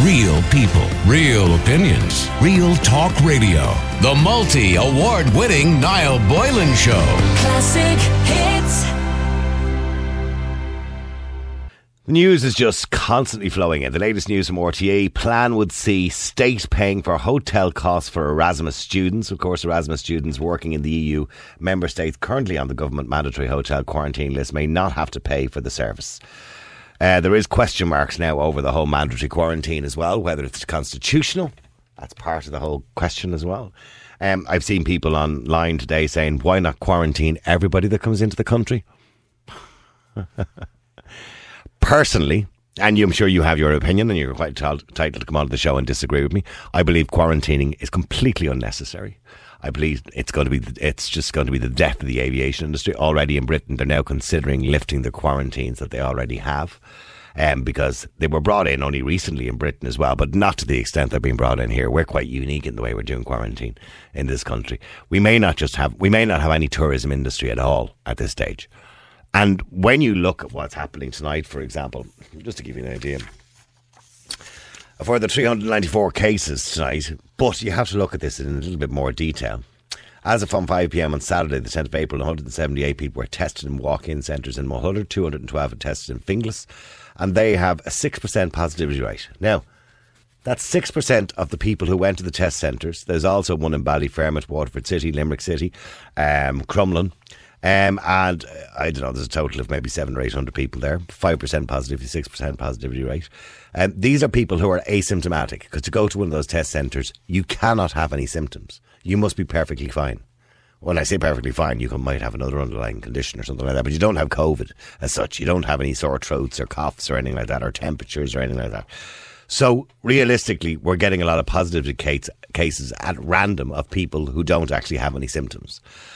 Real people, real opinions, Real Talk Radio. The multi-award-winning Niall Boylan Show. Classic hits. The news is just constantly flowing in. The latest news from RTE, plan would see state paying for hotel costs for Erasmus students. Of course, Erasmus students working in the EU member states currently on the government mandatory hotel quarantine list may not have to pay for the service. There is question marks now over the whole mandatory quarantine as well, whether it's constitutional. That's part of the whole question as well. I've seen people online today saying, why not quarantine everybody that comes into the country? Personally, and I'm sure you have your opinion and you're quite entitled to come on to the show and disagree with me, I believe quarantining is completely unnecessary. I believe it's just going to be the death of the aviation industry. Already in Britain, they're now considering lifting the quarantines that they already have, because they were brought in only recently in Britain as well, but not to the extent they're being brought in here. We're quite unique in the way we're doing quarantine in this country. We may not have any tourism industry at all at this stage. And when you look at what's happening tonight, for example, just to give you an idea, for the 394 cases tonight, but you have to look at this in a little bit more detail. As of from 5 p.m. on Saturday, the 10th of April, 178 people were tested in walk-in centres in Mulhuller, 212 were tested in Finglas, and they have a 6% positivity rate. Now, that's 6% of the people who went to the test centres. There's also one in Ballyfermot, Waterford City, Limerick City, Crumlin. And I don't know, there's a total of maybe 700 or 800 people there. 5% positivity, 6% positivity rate. These are people who are asymptomatic, because to go to one of those test centres, you cannot have any symptoms. You must be perfectly fine. When I say perfectly fine, you might have another underlying condition or something like that, but you don't have COVID as such. You don't have any sore throats or coughs or anything like that, or temperatures or anything like that. So realistically, we're getting a lot of positive cases at random of people who don't actually have any symptoms.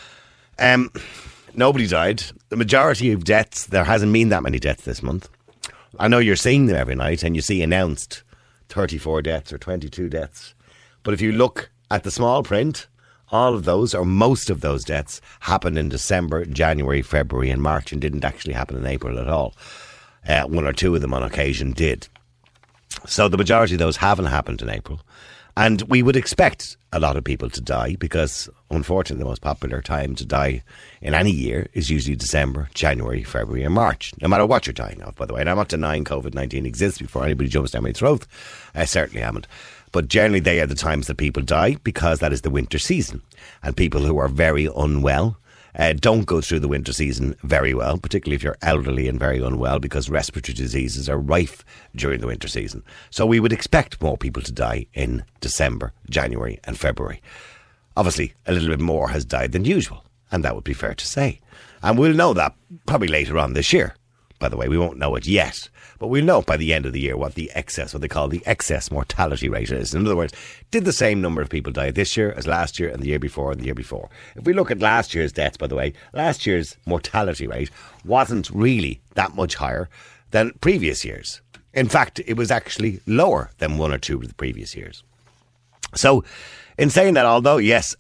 Nobody died. The majority of deaths, there hasn't been that many deaths this month. I know you're seeing them every night and you see announced 34 deaths or 22 deaths. But if you look at the small print, all of those or most of those deaths happened in December, January, February and March and didn't actually happen in April at all. One or two of them on occasion did. So the majority of those haven't happened in April. And we would expect a lot of people to die because, unfortunately, the most popular time to die in any year is usually December, January, February and March. No matter what you're dying of, by the way. And I'm not denying COVID-19 exists before anybody jumps down my throat. I certainly haven't. But generally, they are the times that people die because that is the winter season. And people who are very unwell don't go through the winter season very well, particularly if you're elderly and very unwell, because respiratory diseases are rife during the winter season. So we would expect more people to die in December, January and February. Obviously, a little bit more has died than usual, and that would be fair to say. And we'll know that probably later on this year. By the way, we won't know it yet, but we'll know by the end of the year what they call the excess mortality rate is. In other words, did the same number of people die this year as last year and the year before and the year before? If we look at last year's deaths, by the way, last year's mortality rate wasn't really that much higher than previous years. In fact, it was actually lower than one or two of the previous years. So, in saying that, although, yes,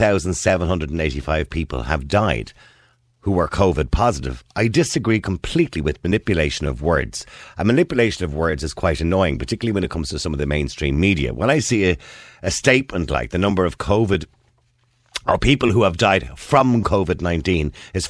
4,785 people have died who were COVID positive, I disagree completely with manipulation of words. And manipulation of words is quite annoying, particularly when it comes to some of the mainstream media. When I see a statement like the number of COVID or people who have died from COVID-19 is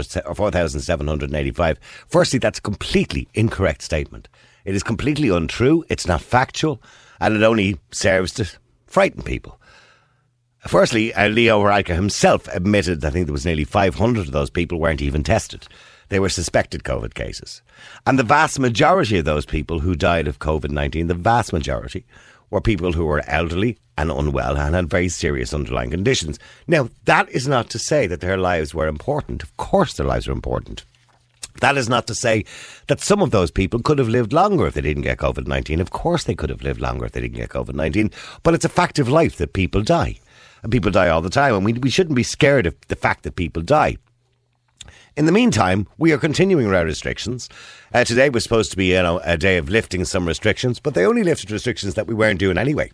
4,785. Firstly, that's a completely incorrect statement. It is completely untrue. It's not factual, and it only serves to frighten people. Firstly, Leo Varadkar himself admitted, I think there was nearly 500 of those people weren't even tested. They were suspected COVID cases. And the vast majority of those people who died of COVID-19, the vast majority, were people who were elderly and unwell and had very serious underlying conditions. Now, that is not to say that their lives were important. Of course their lives were important. That is not to say that some of those people could have lived longer if they didn't get COVID-19. Of course they could have lived longer if they didn't get COVID-19. But it's a fact of life that people die. And people die all the time, and we shouldn't be scared of the fact that people die. In the meantime, we are continuing our restrictions. Today was supposed to be a day of lifting some restrictions, but they only lifted restrictions that we weren't doing anyway.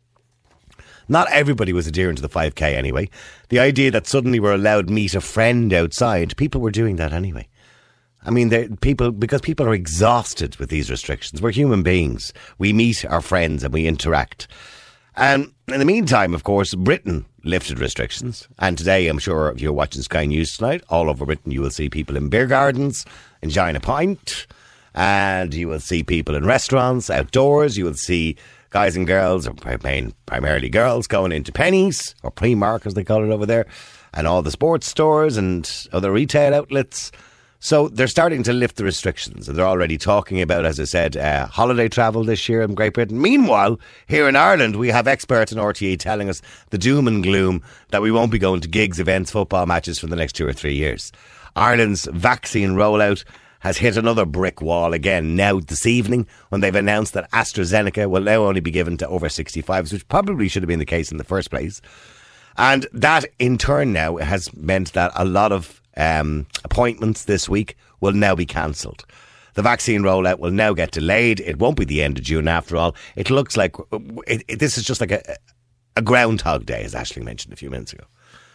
Not everybody was adhering to the 5K anyway. The idea that suddenly we're allowed to meet a friend outside, people were doing that anyway. I mean, because people are exhausted with these restrictions. We're human beings. We meet our friends and we interact. And in the meantime, of course, Britain lifted restrictions. And today, I'm sure if you're watching Sky News tonight, all over Britain, you will see people in beer gardens, enjoying a pint. And you will see people in restaurants, outdoors. You will see guys and girls, or primarily girls, going into Pennies, or Primark as they call it over there, and all the sports stores and other retail outlets. So they're starting to lift the restrictions. And they're already talking about, as I said, holiday travel this year in Great Britain. Meanwhile, here in Ireland, we have experts in RTE telling us the doom and gloom that we won't be going to gigs, events, football matches for the next 2 or 3 years. Ireland's vaccine rollout has hit another brick wall again now this evening when they've announced that AstraZeneca will now only be given to over 65s, which probably should have been the case in the first place. And that in turn now has meant that a lot of appointments this week will now be cancelled. The vaccine rollout will now get delayed. It won't be the end of June after all. It looks like this is just like a Groundhog Day, as Aisling mentioned a few minutes ago.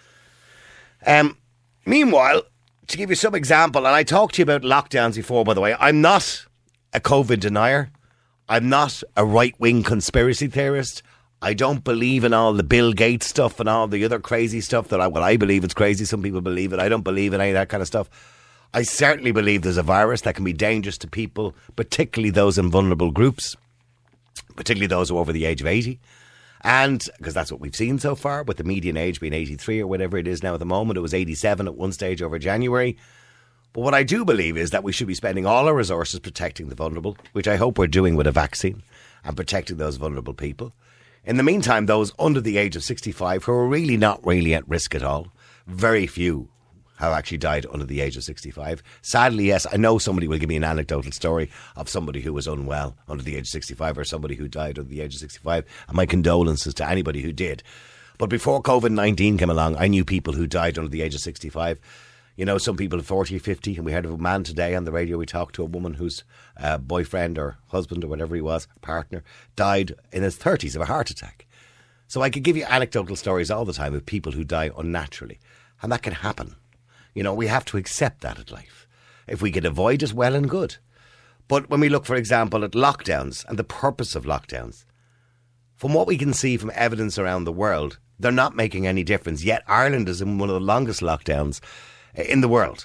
Meanwhile, to give you some example, and I talked to you about lockdowns before, by the way, I'm not a COVID denier. I'm not a right-wing conspiracy theorist. I don't believe in all the Bill Gates stuff and all the other crazy stuff that I believe it's crazy. Some people believe it. I don't believe in any of that kind of stuff. I certainly believe there's a virus that can be dangerous to people, particularly those in vulnerable groups, particularly those who are over the age of 80. And because that's what we've seen so far, with the median age being 83 or whatever it is now at the moment. It was 87 at one stage over January. But what I do believe is that we should be spending all our resources protecting the vulnerable, which I hope we're doing with a vaccine, and protecting those vulnerable people. In the meantime, those under the age of 65 who are really not really at risk at all, very few have actually died under the age of 65. Sadly, yes, I know somebody will give me an anecdotal story of somebody who was unwell under the age of 65 or somebody who died under the age of 65. And my condolences to anybody who did. But before COVID-19 came along, I knew people who died under the age of 65. You know, some people 40, 50, and we heard of a man today on the radio. We talked to a woman whose boyfriend or husband or whatever he was, partner, died in his 30s of a heart attack. So I could give you anecdotal stories all the time of people who die unnaturally. And that can happen. You know, we have to accept that in life. If we can avoid it, well and good. But when we look, for example, at lockdowns and the purpose of lockdowns, from what we can see from evidence around the world, they're not making any difference. Yet Ireland is in one of the longest lockdowns in the world.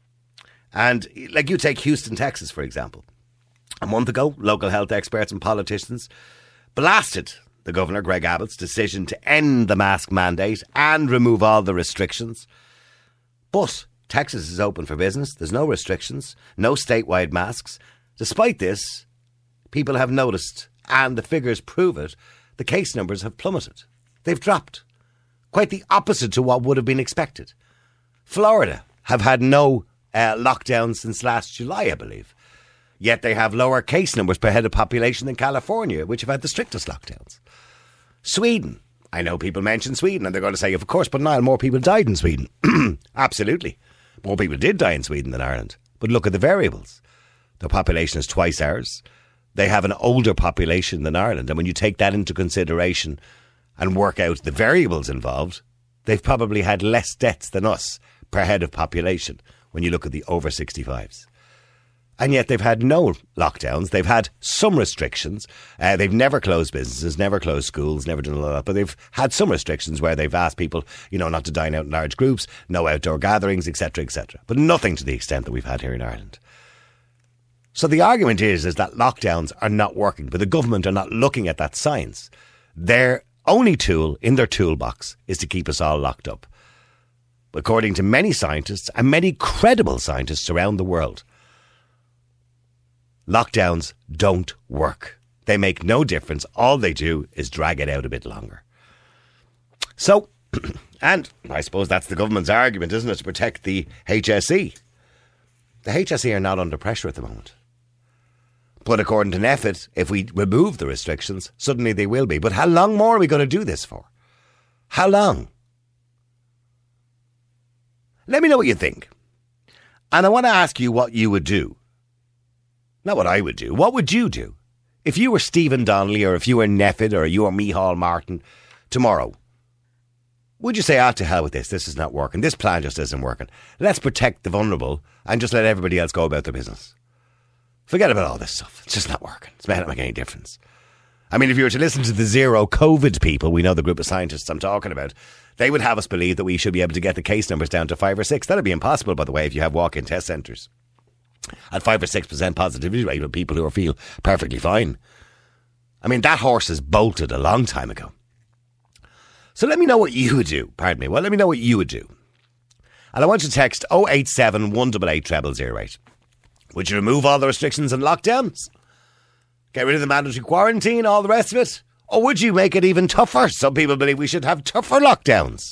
And like you take Houston, Texas, for example. A month ago, local health experts and politicians blasted the Governor, Greg Abbott's decision to end the mask mandate and remove all the restrictions. But Texas is open for business. There's no restrictions, no statewide masks. Despite this, people have noticed, and the figures prove it, the case numbers have plummeted. They've dropped. Quite the opposite to what would have been expected. Florida have had no lockdown since last July, I believe. Yet they have lower case numbers per head of population than California, which have had the strictest lockdowns. Sweden. I know people mention Sweden and they're going to say, of course, but Niall, more people died in Sweden. Absolutely. More people did die in Sweden than Ireland. But look at the variables. Their population is twice ours. They have an older population than Ireland. And when you take that into consideration and work out the variables involved, they've probably had less deaths than us per head of population when you look at the over 65s. And yet they've had no lockdowns. They've had some restrictions. They've never closed businesses, never closed schools, never done a lot. But they've had some restrictions where they've asked people, you know, not to dine out in large groups, no outdoor gatherings, etc., etc. But nothing to the extent that we've had here in Ireland. So the argument is that lockdowns are not working, but the government are not looking at that science. Their only tool in their toolbox is to keep us all locked up. According to many scientists and many credible scientists around the world, lockdowns don't work. They make no difference. All they do is drag it out a bit longer. So, and I suppose that's the government's argument, isn't it, to protect the HSE. The HSE are not under pressure at the moment. But according to NPHET, if we remove the restrictions, suddenly they will be. But how long more are we going to do this for? How long? Let me know what you think. And I want to ask you what you would do. Not what I would do. What would you do? If you were Stephen Donnelly or if you were NPHET or you were Micheál Martin tomorrow, Would you say, to hell with this is not working, this plan just isn't working, let's protect the vulnerable and just let everybody else go about their business? Forget about all this stuff. It's just not working. It's not making any difference. I mean, if you were to listen to the zero COVID people, we know the group of scientists I'm talking about, they would have us believe that we should be able to get the case numbers down to 5 or 6. That'd be impossible, by the way, if you have walk-in test centres. At 5 or 6% positivity rate with people who feel perfectly fine. I mean, that horse has bolted a long time ago. So let me know what you would do. Pardon me. Well, let me know what you would do. And I want you to text 087 188 0008. Would you remove all the restrictions and lockdowns? Get rid of the mandatory quarantine, all the rest of it? Or would you make it even tougher? Some people believe we should have tougher lockdowns.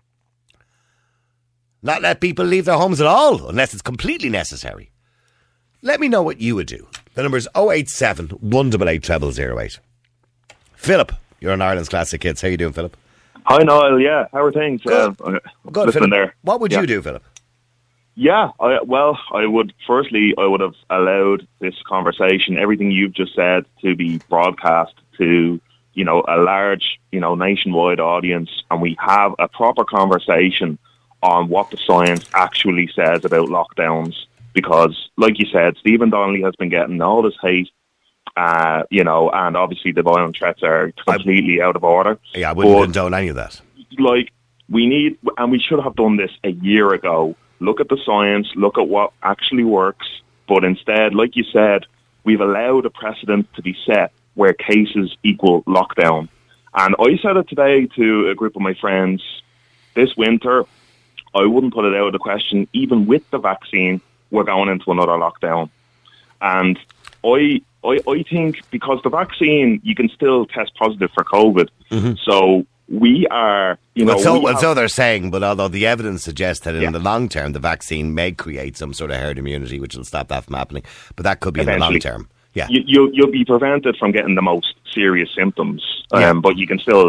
Not let people leave their homes at all, unless it's completely necessary. Let me know what you would do. The number is 087 188 0008. Philip, you're on Ireland's Classic Hits. How you doing, Philip? Hi, Niall. Yeah, how are things? Good, Philip. There. What would you do, Philip? Yeah, I would have allowed this conversation, everything you've just said, to be broadcast to, a large, nationwide audience, and we have a proper conversation on what the science actually says about lockdowns. Because, like you said, Stephen Donnelly has been getting all this hate, and obviously the violent threats are completely out of order. Yeah, I wouldn't condone any of that. We should have done this a year ago. Look at the science, look at what actually works. But instead, like you said, we've allowed a precedent to be set where cases equal lockdown. And I said it today to a group of my friends, this winter, I wouldn't put it out of the question, even with the vaccine, we're going into another lockdown. And I think because the vaccine, you can still test positive for COVID. Mm-hmm. So we are, so they're saying, but although the evidence suggests that in the long term, the vaccine may create some sort of herd immunity, which will stop that from happening. But that could be in the long term. Yeah. You'll be prevented from getting the most serious symptoms. But you can still,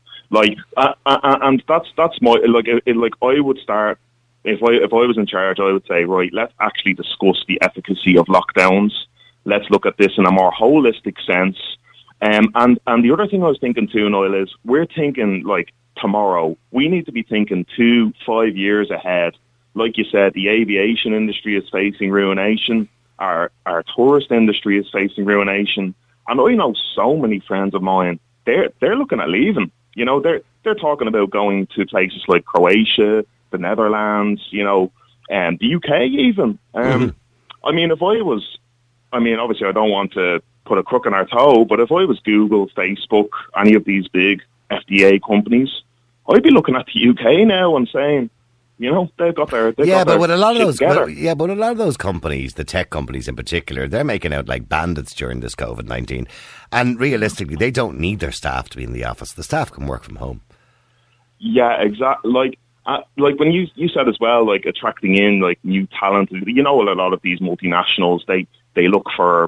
and that's my, I would start, if I was in charge, I would say, right, let's actually discuss the efficacy of lockdowns. Let's look at this in a more holistic sense. And the other thing I was thinking too, Niall, is we're thinking tomorrow. We need to be thinking 2-5 years ahead. Like you said, the aviation industry is facing ruination. Our tourist industry is facing ruination. And I know so many friends of mine, they're looking at leaving. They're talking about going to places like Croatia, the Netherlands, and the UK even. I mean, obviously I don't want to put a crook in our toe, but if I was Google, Facebook, any of these big FDA companies, I'd be looking at the UK now and saying, they've got their but a lot of those companies, the tech companies in particular, they're making out like bandits during this COVID-19, and realistically, they don't need their staff to be in the office. The staff can work from home. Yeah, exactly. Like when you said as well, attracting in new talent. A lot of these multinationals, they look for.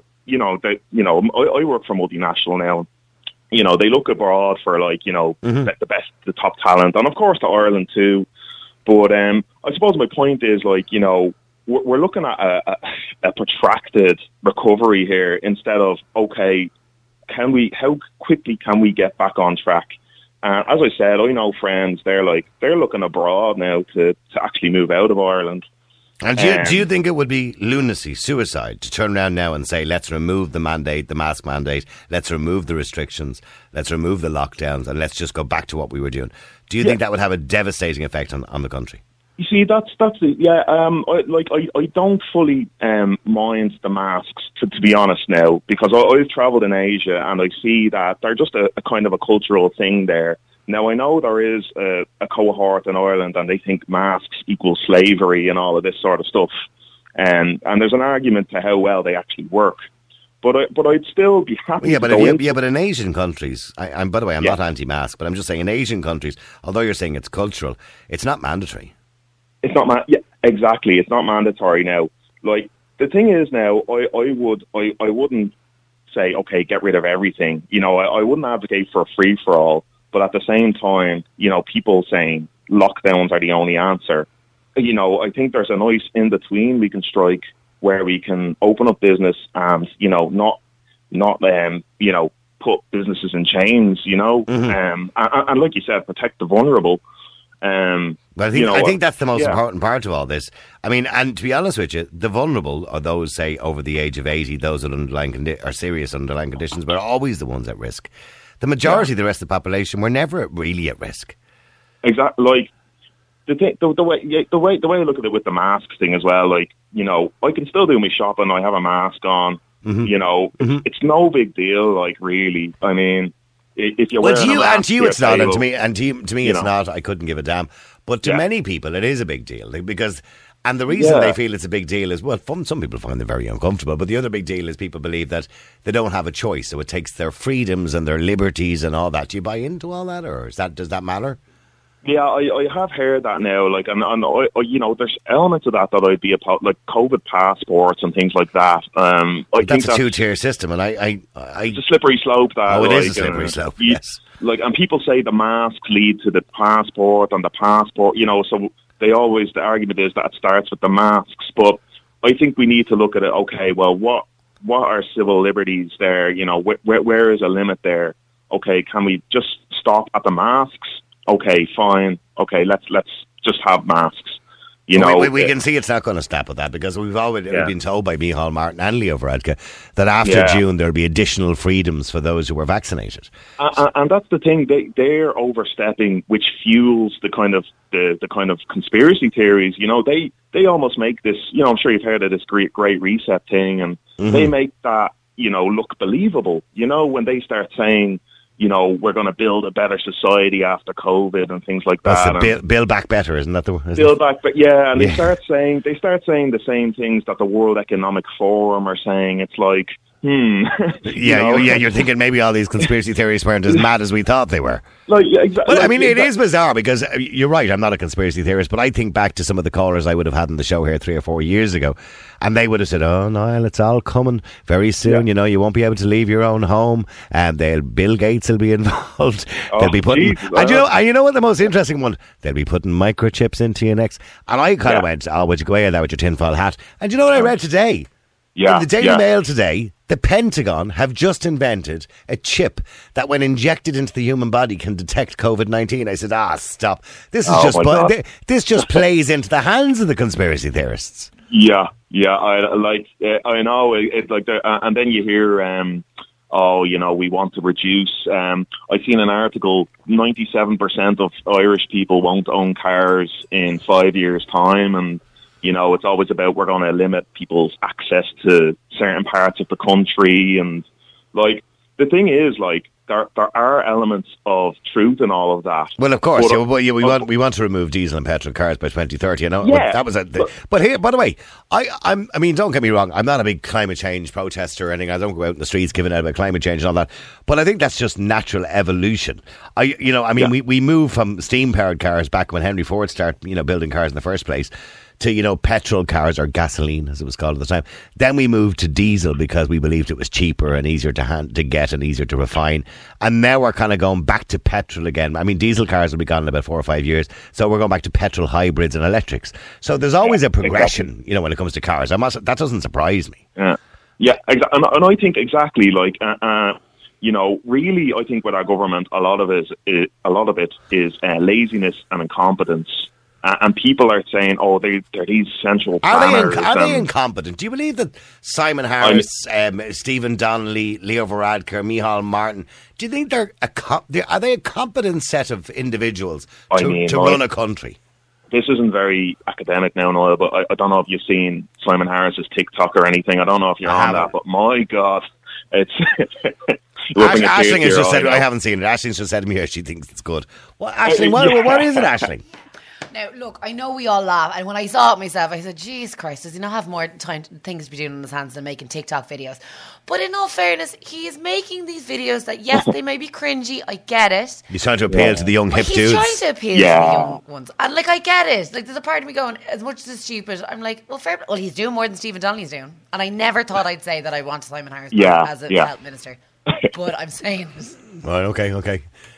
I work for a multinational now. They look abroad for the best, the top talent, and of course to Ireland too. But I suppose my point is we're looking at a protracted recovery here instead of how quickly can we get back on track? As I said, I know friends, they're looking abroad now to actually move out of Ireland. And do you think it would be lunacy, suicide, to turn around now and say, let's remove the mandate, the mask mandate, let's remove the restrictions, let's remove the lockdowns, and let's just go back to what we were doing? Do you think that would have a devastating effect on the country? You see, that's it. Yeah, I don't fully mind the masks, to be honest now, because I've travelled in Asia and I see that they're just a kind of a cultural thing there. Now, I know there is a cohort in Ireland and they think masks equal slavery and all of this sort of stuff. And there's an argument to how well they actually work. But I'd still be happy but in Asian countries, by the way, I'm not anti-mask, but I'm just saying in Asian countries, although you're saying it's cultural, it's not mandatory. It's not exactly. It's not mandatory now. The thing is now, I wouldn't say, okay, get rid of everything. I wouldn't advocate for a free-for-all. But at the same time, people saying lockdowns are the only answer. I think there's a nice in-between we can strike where we can open up business and, not put businesses in chains, and like you said, protect the vulnerable. But I think that's the most important part of all this. I mean, and to be honest with you, the vulnerable are those, say, over the age of 80, those with serious underlying conditions, but are always the ones at risk. The majority of the rest of the population were never really at risk. Exactly. Like the way I look at it with the mask thing as well. Like, I can still do my shopping. I have a mask on. Mm-hmm. It's no big deal. Like, really. I mean, if you're wearing to you it's not, and to me it's not. I couldn't give a damn. But to many people, it is a big deal because. And the reason they feel it's a big deal is, well, some people find it very uncomfortable, but the other big deal is people believe that they don't have a choice, so it takes their freedoms and their liberties and all that. Do you buy into all that, or does that matter? Yeah, I have heard that now, like, and there's elements of that I'd be about, like COVID passports and things like that. I think that's a two-tier system, and it's a slippery slope. It is a slippery slope. Yes, and people say the masks lead to the passport, and the passport, so. The argument is that it starts with the masks, but I think we need to look at it. Okay, well, what are civil liberties there? Where is a limit there? Okay, can we just stop at the masks? Okay, fine. Okay, let's just have masks. We can see it's not going to stop at that because we've already been told by Micheál Martin and Leo Varadkar that after June there'll be additional freedoms for those who were vaccinated. And that's the thing; they're overstepping, which fuels the kind of conspiracy theories. They almost make this. I'm sure you've heard of this great reset thing, and they make that look believable. When they start saying, we're going to build a better society after COVID and things like that. Build back better, isn't that the word? Build back, and they start saying the same things that the World Economic Forum are saying. It's like, you're thinking maybe all these conspiracy theories weren't as mad as we thought they were. Exactly. Well, I mean, it is bizarre because you're right. I'm not a conspiracy theorist, but I think back to some of the callers I would have had on the show here 3 or 4 years ago, and they would have said, "Oh, Niall, it's all coming very soon. You won't be able to leave your own home, and Bill Gates will be involved. They'll be putting, and you know what the most interesting one? They'll be putting microchips into your necks." And I kind of went, "Oh, would you go away there with your tinfoil hat?" And you know what I read today? In the Daily Mail today, the Pentagon have just invented a chip that, when injected into the human body, can detect COVID-19. I said, stop. This is this just plays into the hands of the conspiracy theorists. Yeah. I know. It's like, and then you hear, we want to reduce. I've seen an article: 97% of Irish people won't own cars in 5 years' time, and it's always about we're going to limit people's access to certain parts of the country. And, like, the thing is, like, there are elements of truth in all of that. Well, of course, we want to remove diesel and petrol cars by 2030. That was but here, by the way, I mean, don't get me wrong, I'm not a big climate change protester or anything. I don't go out in the streets giving out about climate change and all that. But I think that's just natural evolution. We moved from steam-powered cars back when Henry Ford started, building cars in the first place, to, petrol cars, or gasoline as it was called at the time. Then we moved to diesel because we believed it was cheaper and easier to get and easier to refine. And now we're kind of going back to petrol again. I mean, diesel cars will be gone in about 4 or 5 years. So we're going back to petrol hybrids and electrics. So there's always a progression, when it comes to cars. That doesn't surprise me. Yeah, exactly. And I think exactly, like, really, I think with our government, a lot of it is laziness and incompetence. And people are saying, they're these central planners. Are they incompetent? Do you believe that Simon Harris, Stephen Donnelly, Leo Varadkar, Micheál Martin, do you think are they a competent set of individuals to run a country? This isn't very academic now, Noel, but I don't know if you've seen Simon Harris's TikTok or anything. I don't know if you're on that, but my God, it's... Aisling has just said, I haven't seen it. Aisling's just said to me here she thinks it's good. Well, Aisling, what is it, Aisling? Now, look, I know we all laugh, and when I saw it myself, I said, "Jesus Christ, does he not have more things to be doing in his hands than making TikTok videos?" But in all fairness, he is making these videos that, yes, they may be cringy, I get it. He's trying to appeal to the young hip dudes. He's trying to appeal to the young ones. And, like, I get it. Like, there's a part of me going, as much as it's stupid, I'm like, well, he's doing more than Stephen Donnelly's doing. And I never thought I'd say that I want Simon Harris as a health minister. But I'm saying it. Right, okay.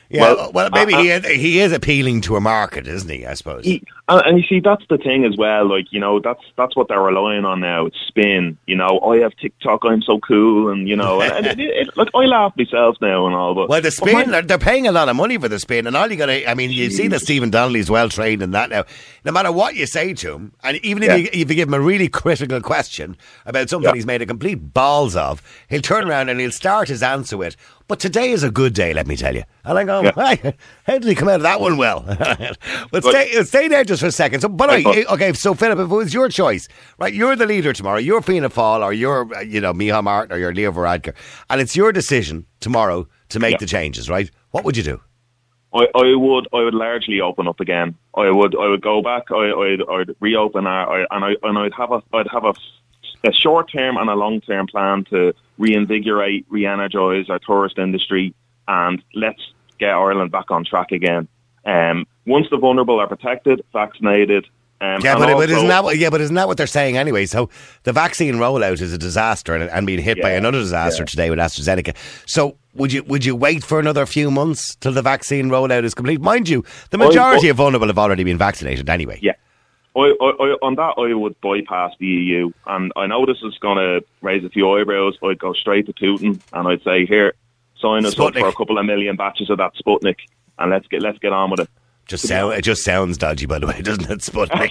Yeah, well, maybe he is appealing to a market, isn't he? I suppose. And you see, that's the thing as well. Like, you know, that's what they're relying on now. It's spin. You know, I have TikTok. I'm so cool, and you know, like I laugh myself now and all. But well, the spin, they're paying a lot of money for the spin, and all you got to, I mean, you see that Stephen Donnelly's well trained in that now. No matter what you say to him, and even if you give him a really critical question about something he's made a complete balls of, he'll turn around and he'll start his answer with, "But today is a good day, let me tell you." And I go, how did he come out of that one well? But stay there just for a second. So, but okay, so Philip, if it was your choice, right, you're the leader tomorrow, you're Fianna Fáil, or you're, you know, Micheál Martin, or you're Leo Varadkar, and it's your decision tomorrow to make the changes, right? What would you do? I would largely open up again. I would go back. I'd reopen I'd have a short term and a long term plan to reinvigorate, re-energise our tourist industry, and let's get Ireland back on track again. Once the vulnerable are protected, vaccinated. But isn't that what they're saying anyway? So the vaccine rollout is a disaster and being hit by another disaster today with AstraZeneca. So would you wait for another few months till the vaccine rollout is complete? Mind you, the majority of vulnerable have already been vaccinated anyway. Yeah. On that, I would bypass the EU, and I know this is going to raise a few eyebrows. I'd go straight to Putin, and I'd say, "Here, sign us up for a couple of million batches of that Sputnik, and let's get on with it." It just sounds dodgy, by the way, doesn't it, Sputnik?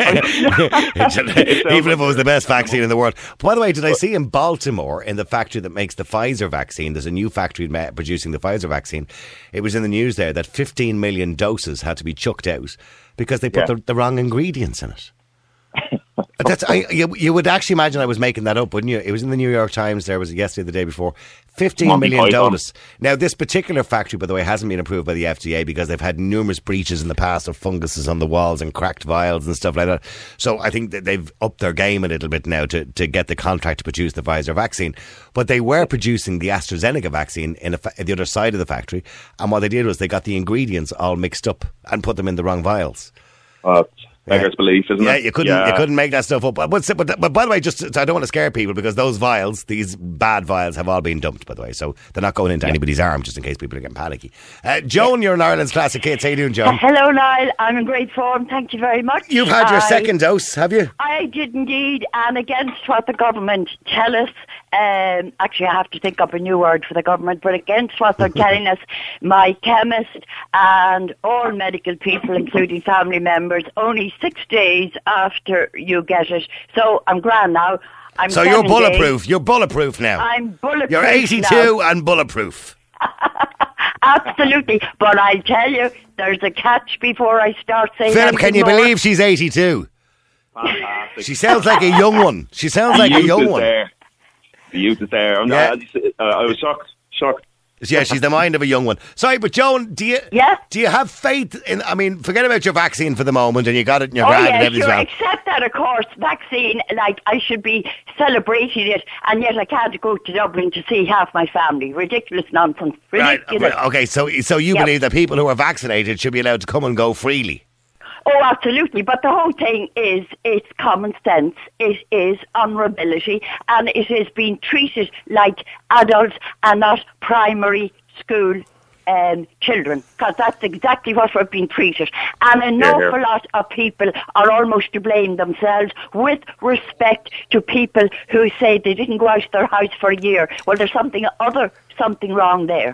Even if it was the best vaccine in the world. By the way, did I see in Baltimore, in the factory that makes the Pfizer vaccine, there's a new factory producing the Pfizer vaccine. It was in the news there that 15 million doses had to be chucked out because they put the wrong ingredients in it. You would actually imagine I was making that up, wouldn't you? It was in the New York Times. There was yesterday, the day before. 15 million doses. Now, this particular factory, by the way, hasn't been approved by the FDA because they've had numerous breaches in the past of funguses on the walls and cracked vials and stuff like that. So I think that they've upped their game a little bit now to get the contract to produce the Pfizer vaccine. But they were producing the AstraZeneca vaccine in the other side of the factory. And what they did was they got the ingredients all mixed up and put them in the wrong vials. Beggar's belief, isn't it? You couldn't make that stuff up. But by the way, just I don't want to scare people because those vials, these bad vials, have all been dumped, by the way. So they're not going into anybody's arm, just in case people are getting panicky. Joan, you're in Ireland's Classic Hits. How you doing, Joan? Hello, Niall. I'm in great form. Thank you very much. You've had your second dose, have you? I did indeed, and against what the government tell us. Actually, I have to think up a new word for the government, but against what they're telling us, my chemist and all medical people, including family members, only 6 days after you get it. So I'm grand now. So you're bulletproof. You're bulletproof now. I'm bulletproof. You're 82 now. and bulletproof. Absolutely. But I'll tell you, there's a catch before I start saying Philip, can you believe she's 82? Fantastic. She sounds like a young one. She sounds like a young one. The youth is there. I was shocked. Yeah, she's the mind of a young one. Sorry, but Joan, do you have faith in? I mean, forget about your vaccine for the moment, and you got it in your grand and everything's well. Except that, of course, vaccine. Like I should be celebrating it, and yet I can't go to Dublin to see half my family. Ridiculous nonsense. Ridiculous. Right. Okay, so you believe that people who are vaccinated should be allowed to come and go freely? Oh, absolutely. But the whole thing is, it's common sense. It is honourability, and it is being treated like adults and not primary school children, because that's exactly what we're being treated. And an awful lot of people are almost to blame themselves, with respect to people who say they didn't go out of their house for a year. Well, there's something wrong there.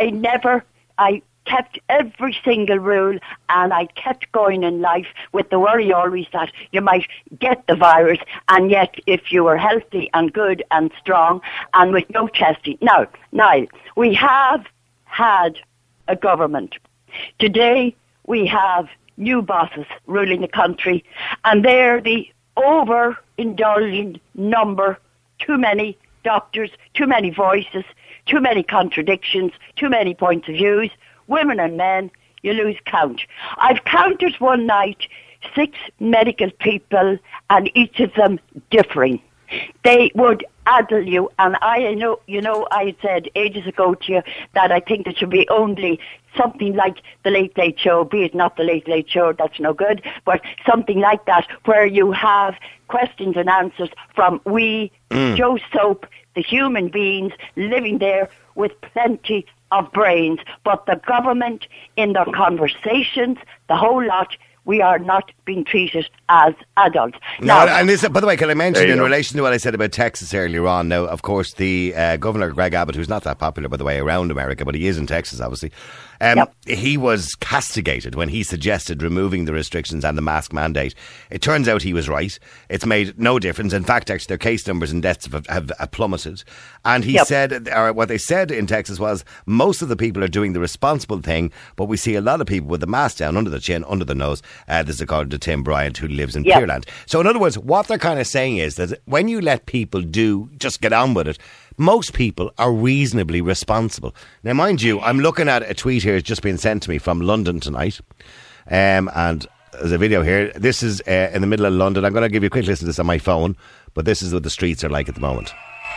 I kept every single rule, and I kept going in life with the worry always that you might get the virus, and yet if you were healthy and good and strong and with no testing. Now, we have had a government. Today we have new bosses ruling the country, and they're the overindulgent number. Too many doctors, too many voices, too many contradictions, too many points of views. Women and men, you lose count. I've counted one night 6 medical people, and each of them differing. They would addle you, and I know, I said ages ago to you that I think it should be only something like the Late Late Show, be it not the Late Late Show, that's no good, but something like that, where you have questions and answers from Joe Soap, the human beings living there with plenty of brains. But the government, in their conversations, the whole lot, we are not being treated as adults. Now, and this, by the way, can I mention in relation to what I said about Texas earlier on? Now, of course, the Governor Greg Abbott, who's not that popular, by the way, around America, but he is in Texas, obviously. He was castigated when he suggested removing the restrictions and the mask mandate. It turns out he was right. It's made no difference. In fact, actually, their case numbers and deaths have plummeted. And he said, or what they said in Texas was, most of the people are doing the responsible thing, but we see a lot of people with the mask down, under the chin, under the nose. This is according to Tim Bryant, who lives in Pearland. So in other words, what they're kind of saying is that when you let people just get on with it, most people are reasonably responsible. Now, mind you, I'm looking at a tweet here that's just been sent to me from London tonight. And there's a video here. This is in the middle of London. I'm going to give you a quick listen to this on my phone, but this is what the streets are like at the moment.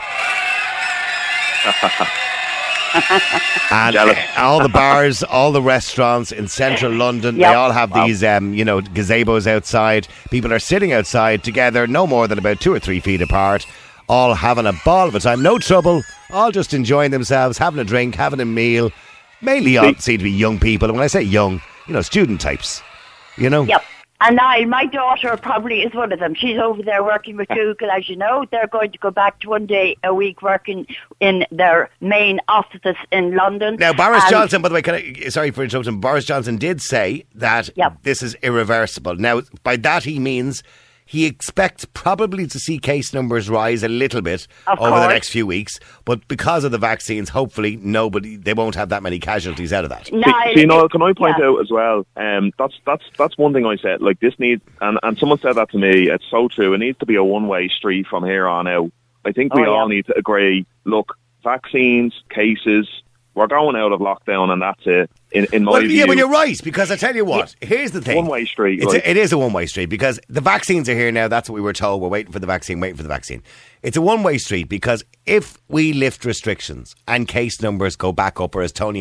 And all the bars, all the restaurants in central London, they all have these, gazebos outside. People are sitting outside together, no more than about 2 or 3 feet apart, all having a ball of a time, no trouble, all just enjoying themselves, having a drink, having a meal. Mainly all seem to be young people. And when I say young, student types, Yep. And my daughter probably is one of them. She's over there working with Google, as you know. They're going to go back to 1 day a week working in their main offices in London. Now, Boris Johnson, by the way, sorry for interrupting, Boris Johnson did say that this is irreversible. Now, by that he means he expects probably to see case numbers rise a little bit over the next few weeks, but because of the vaccines, hopefully they won't have that many casualties out of that. Can I point out as well? That's one thing I said. Like this needs, and someone said that to me. It's so true. It needs to be a one-way street from here on out. I think we all need to agree. Look, vaccines, cases. We're going out of lockdown, and that's it. In my view. Yeah, but you're right, because I tell you what, here's the thing. One-way street. It is a one-way street, because the vaccines are here now. That's what we were told. We're waiting for the vaccine, It's a one-way street, because if we lift restrictions and case numbers go back up, or as the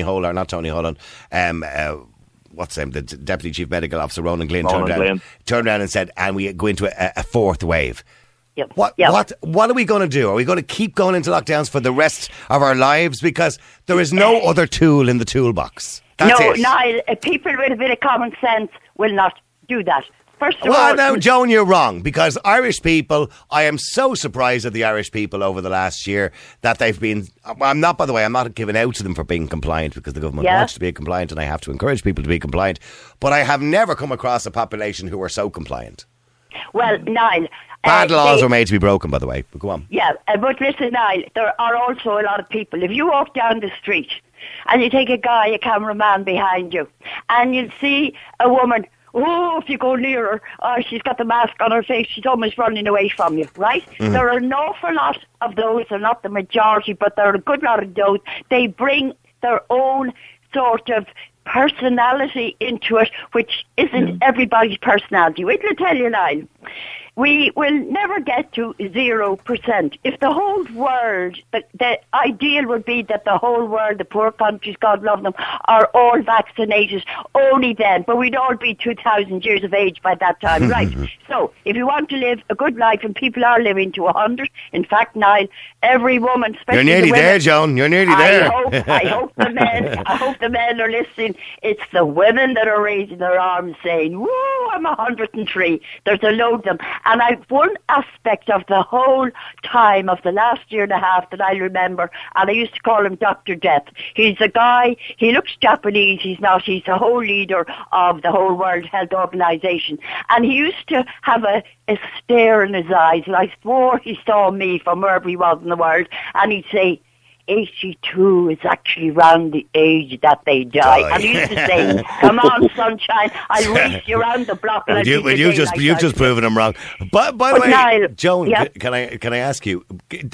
Deputy Chief Medical Officer, Ronan Glynn, turned around and said, and we go into a fourth wave. Yep. What are we going to do? Are we going to keep going into lockdowns for the rest of our lives? Because there is no other tool in the toolbox. That's it. Niall, people with a bit of common sense will not do that. First of all... Well, now, Joan, you're wrong, because Irish people, I am so surprised at the Irish people over the last year that they've been... I'm not giving out to them for being compliant, because the government wants to be compliant, and I have to encourage people to be compliant, but I have never come across a population who are so compliant. Well, Niall... Bad laws are made to be broken, by the way. But go on. Yeah, but listen, Niall, there are also a lot of people. If you walk down the street and you take a cameraman behind you, and you see a woman, if you go near her, she's got the mask on her face, she's almost running away from you, right? Mm-hmm. There are an awful lot of those, they're not the majority, but there are a good lot of those. They bring their own sort of personality into it, which isn't everybody's personality. Wait till I tell you, Niall. We will never get to 0%. If the whole world, the ideal would be that the whole world, the poor countries, God love them, are all vaccinated, only then. But we'd all be 2,000 years of age by that time, right? So, if you want to live a good life, and people are living to 100, in fact, Niall, every woman, especially You're nearly the women, there, Joan. You're nearly there. I hope the men are listening. It's the women that are raising their arms saying, woo, I'm 103. There's a load of them. And one aspect of the whole time of the last year and a half that I remember, and I used to call him Dr. Death. He's a guy, he looks Japanese, he's not, he's the whole leader of the whole World Health Organization. And he used to have a stare in his eyes, and I swore he saw me from wherever he was in the world, and he'd say, 82 is actually around the age that they die. And he used to say, come on, sunshine, I'll race you around the block. You've just proven I'm wrong. But by the way, Niall, Joan, can I ask you,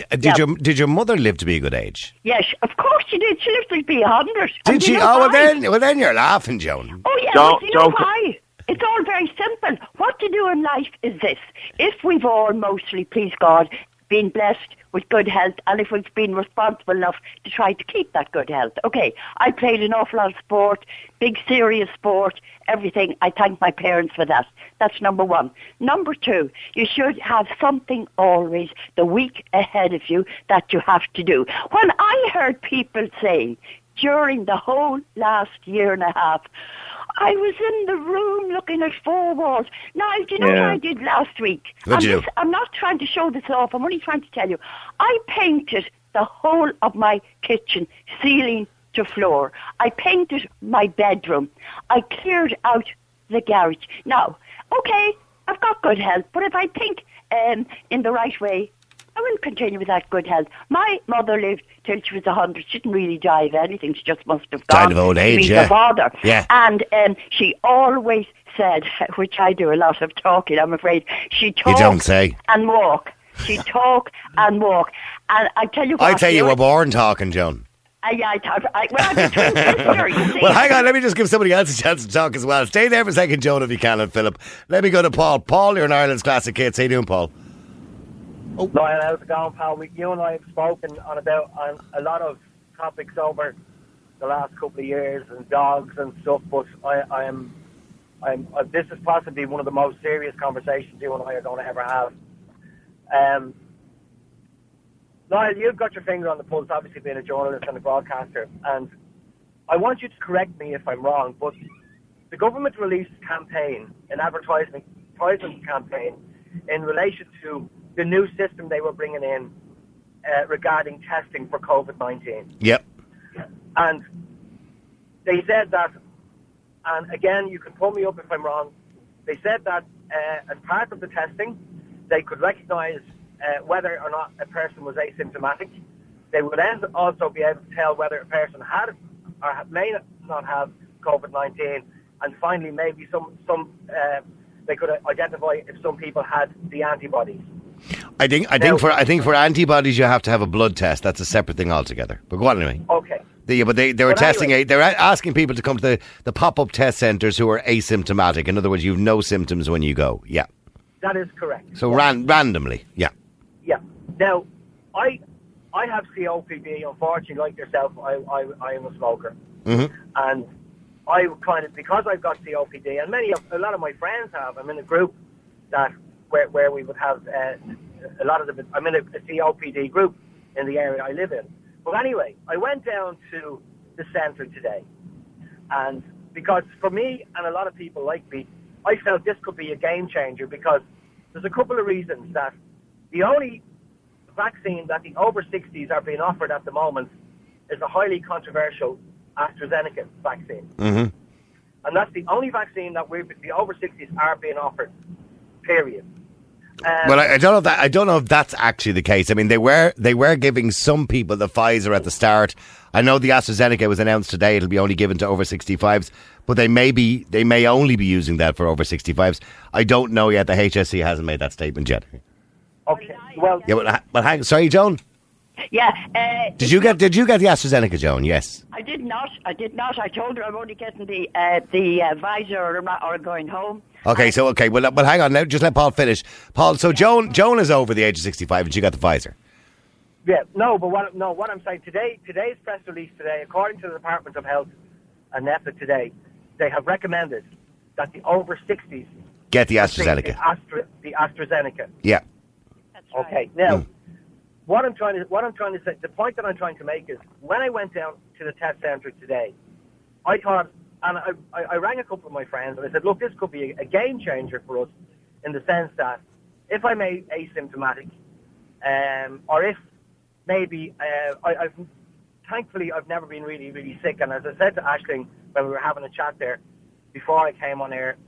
did your mother live to be a good age? Yes, of course she did. She lived to be 100. Did she? Well then you're laughing, Joan. Oh yeah, but you know why? It's all very simple. What you do in life is this. If we've all mostly, please God, been blessed with good health and if we've been responsible enough to try to keep that good health. Okay, I played an awful lot of sport, big serious sport, everything. I thank my parents for that. That's number one. Number two, you should have something always the week ahead of you that you have to do. When I heard people saying during the whole last year and a half, I was in the room looking at four walls. Now, do you know what I did last week? I'm not trying to show this off. I'm only trying to tell you. I painted the whole of my kitchen, ceiling to floor. I painted my bedroom. I cleared out the garage. Now, okay, I've got good health, but if I think in the right way, I will continue with that good health. My mother lived till she was 100. She didn't really die of anything. She just must have died of old age, yeah. Father. Yeah. And she always said, which I do a lot of talking, I'm afraid, she talk you don't say. And walk. She talk and walk. And I tell you what. I tell you, we're born talking, Joan. Yeah, I thought, I'm a twin sister, you see. Well, hang on, let me just give somebody else a chance to talk as well. Stay there for a second, Joan, if you can, and Philip. Let me go to Paul. Paul, you're in Ireland's Classic Hits. How you doing, Paul? Oh. Niall, how's it going, pal? You and I have spoken on a lot of topics over the last couple of years and dogs and stuff, but this is possibly one of the most serious conversations you and I are going to ever have. Niall, you've got your finger on the pulse, obviously being a journalist and a broadcaster, and I want you to correct me if I'm wrong, but the government released a campaign, an advertising campaign, in relation to the new system they were bringing in regarding testing for COVID-19. Yep. And they said that, and again, you can pull me up if I'm wrong, they said that as part of the testing, they could recognise whether or not a person was asymptomatic. They would then also be able to tell whether a person had or may not have COVID-19, and finally maybe some they could identify if some people had the antibodies. I think for antibodies you have to have a blood test. That's a separate thing altogether. But go on anyway. Okay. They were testing. Anyway, they're asking people to come to the pop-up test centres who are asymptomatic. In other words, you've no symptoms when you go. Yeah. That is correct. So randomly. Yeah. Yeah. Now, I have COPD. Unfortunately, like yourself, I am a smoker, and I because I've got COPD, and a lot of my friends have. I'm in a group that where we would have a lot of I'm in a COPD group in the area I live in. But anyway, I went down to the centre today, and because for me and a lot of people like me, I felt this could be a game changer because there's a couple of reasons that the only vaccine that the over 60s are being offered at the moment is a highly controversial AstraZeneca vaccine. And that's the only vaccine that the over 60s are being offered, period. Well, I don't know if that's actually the case. I mean, they were giving some people the Pfizer at the start. I know the AstraZeneca was announced today; it'll be only given to over 65s, but they may only be using that for over 65s. I don't know yet. The HSE hasn't made that statement yet. Okay. Well, yeah, but hang. Sorry, Joan. Yeah. Did you get the AstraZeneca, Joan? Yes. I did not. I told her I'm only getting the Pfizer or going home. Okay. Well, hang on now. Just let Paul finish. Paul. So Joan is over the age of 65, and she got the Pfizer. Yeah. No. But what I'm saying today's press release today, according to the Department of Health and NEPA today, they have recommended that the over 60s get the AstraZeneca. The AstraZeneca. Yeah. That's right. Okay. Now. What I'm trying to say, the point that I'm trying to make is, when I went down to the test centre today, I thought, and I rang a couple of my friends and I said, look, this could be a game changer for us in the sense that if I'm asymptomatic, or if maybe, thankfully I've never been really, really sick, and as I said to Aisling when we were having a chat there before I came on air,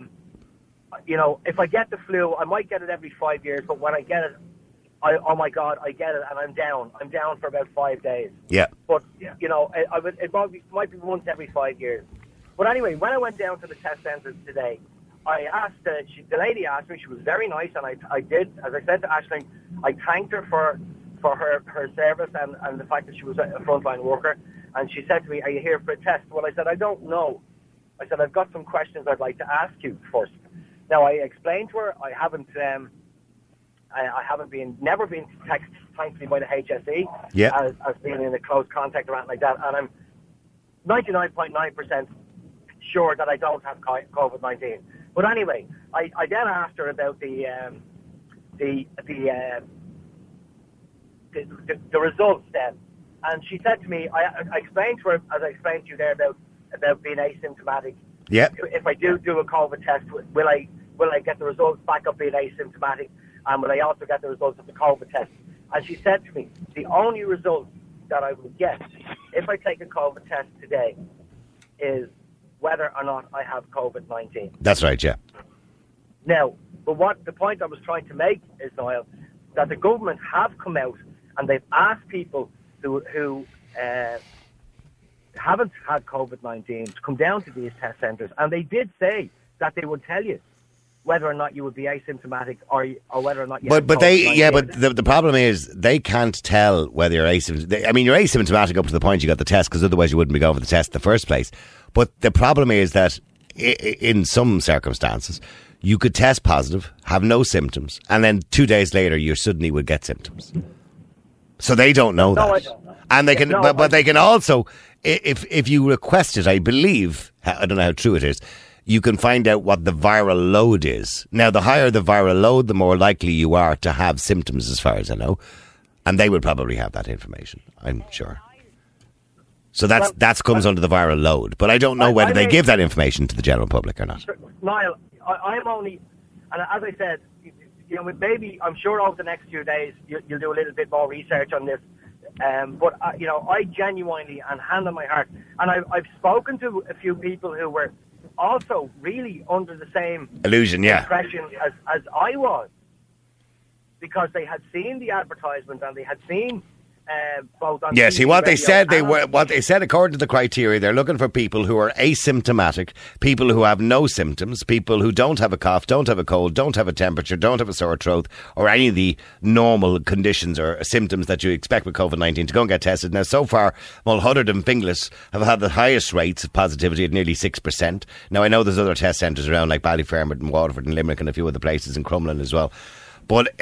if I get the flu, I might get it every 5 years, but when I get it, oh my God, I get it, and I'm down. I'm down for about 5 days. Yeah. But, it might be once every 5 years. But anyway, when I went down to the test centre today, I asked, the lady asked me, she was very nice, and I did, as I said to Aisling, I thanked her for her service and the fact that she was a frontline worker. And she said to me, are you here for a test? Well, I said, I don't know. I said, I've got some questions I'd like to ask you first. Now, I explained to her, I haven't I haven't never been texted, thankfully, by the HSE Yeah. as being in a close contact or anything like that. And I'm 99.9% sure that I don't have COVID-19. But anyway, I then asked her about the results then, and she said to me, I explained to her, as I explained to you there, about being asymptomatic. Yeah. If I do a COVID test, will I get the results back of being asymptomatic, and will I also get the results of the COVID test? And she said to me, the only result that I will get if I take a COVID test today is whether or not I have COVID-19. That's right, yeah. Now, but what the point I was trying to make is, Niall, that the government have come out and they've asked people who haven't had COVID-19 to come down to these test centres, and they did say that they would tell you whether or not you would be asymptomatic or whether or not you have COVID-19. But the problem is they can't tell whether you're asymptomatic. I mean, you're asymptomatic up to the point you got the test, because otherwise you wouldn't be going for the test in the first place. But the problem is that in some circumstances, you could test positive, have no symptoms, and then 2 days later you suddenly would get symptoms. So they don't know that. I don't know. And they can, but they can also, if you request it, I believe, I don't know how true it is, you can find out what the viral load is. Now, the higher the viral load, the more likely you are to have symptoms, as far as I know. And they would probably have that information, I'm sure. So that comes under the viral load. But I don't know whether they give that information to the general public or not. Niall, I'm only, and as I said, you know, maybe I'm sure over the next few days you'll do a little bit more research on this. But you know, I genuinely, and hand on my heart, and I've spoken to a few people who were also really under the same illusion, impression as I was, because they had seen the advertisement and they had seen both on yeah, TV, see what they radio, said according to the criteria, they're looking for people who are asymptomatic, people who have no symptoms, people who don't have a cough, don't have a cold, don't have a temperature, don't have a sore throat, or any of the normal conditions or symptoms that you expect with COVID-19 to go and get tested. Now, so far, Mulhuddard and Finglas have had the highest rates of positivity at nearly 6%. Now, I know there's other test centres around like Ballyfermot and Waterford and Limerick and a few other places in Crumlin as well. But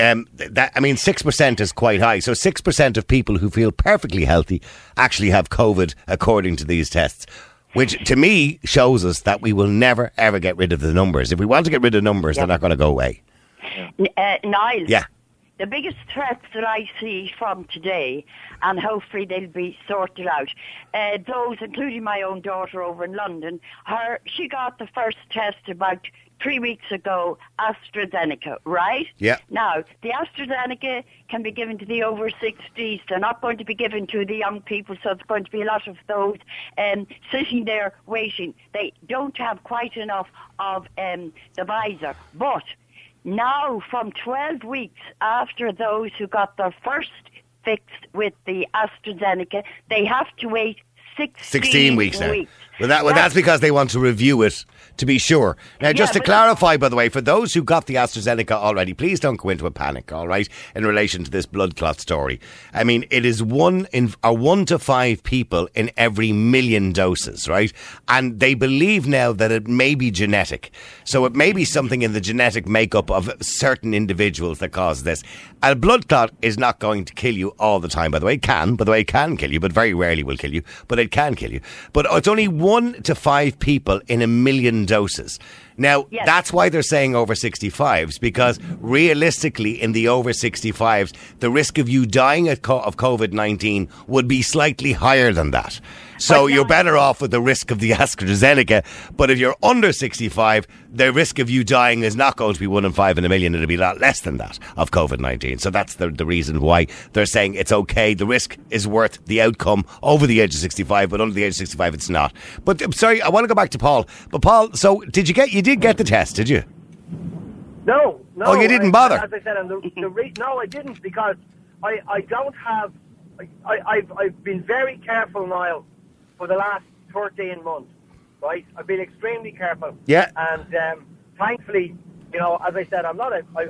6% is quite high. So 6% of people who feel perfectly healthy actually have COVID, according to these tests, which to me shows us that we will never, ever get rid of the numbers. If we want to get rid of numbers, they're not going to go away. Niall, yeah. The biggest threats that I see from today, and hopefully they'll be sorted out, those, including my own daughter over in London, she got the first test about 3 weeks ago, AstraZeneca, right? Yeah. Now, the AstraZeneca can be given to the over 60s. They're not going to be given to the young people, so it's going to be a lot of those sitting there waiting. They don't have quite enough of the Pfizer. But now, from 12 weeks after those who got their first fix with the AstraZeneca, they have to wait 16 weeks now. Well, that's because they want to review it, to be sure. Now, just to clarify, by the way, for those who got the AstraZeneca already, please don't go into a panic, all right, in relation to this blood clot story. I mean, it is 1 to 5 people in every million doses, right? And they believe now that it may be genetic. So it may be something in the genetic makeup of certain individuals that cause this. A blood clot is not going to kill you all the time, by the way. It can kill you, but very rarely will kill you. But it can kill you. But it's only 1 to 5 people in a million doses. Now, that's why they're saying over 65s, because realistically, in the over 65s, the risk of you dying of COVID-19 would be slightly higher than that. So you're better off with the risk of the AstraZeneca. But if you're under 65, the risk of you dying is not going to be 1 in 5 in a million. It'll be a lot less than that of COVID-19. So that's the reason why they're saying it's okay. The risk is worth the outcome over the age of 65, but under the age of 65, it's not. But I'm sorry, I want to go back to Paul. But Paul, so you did get the test, did you? No. Oh, you didn't bother? As I said, no, I didn't, because I don't have. I've been very careful, Niall, for the last 13 months, right? I've been extremely careful. Yeah. And thankfully, you know, as I said, I'm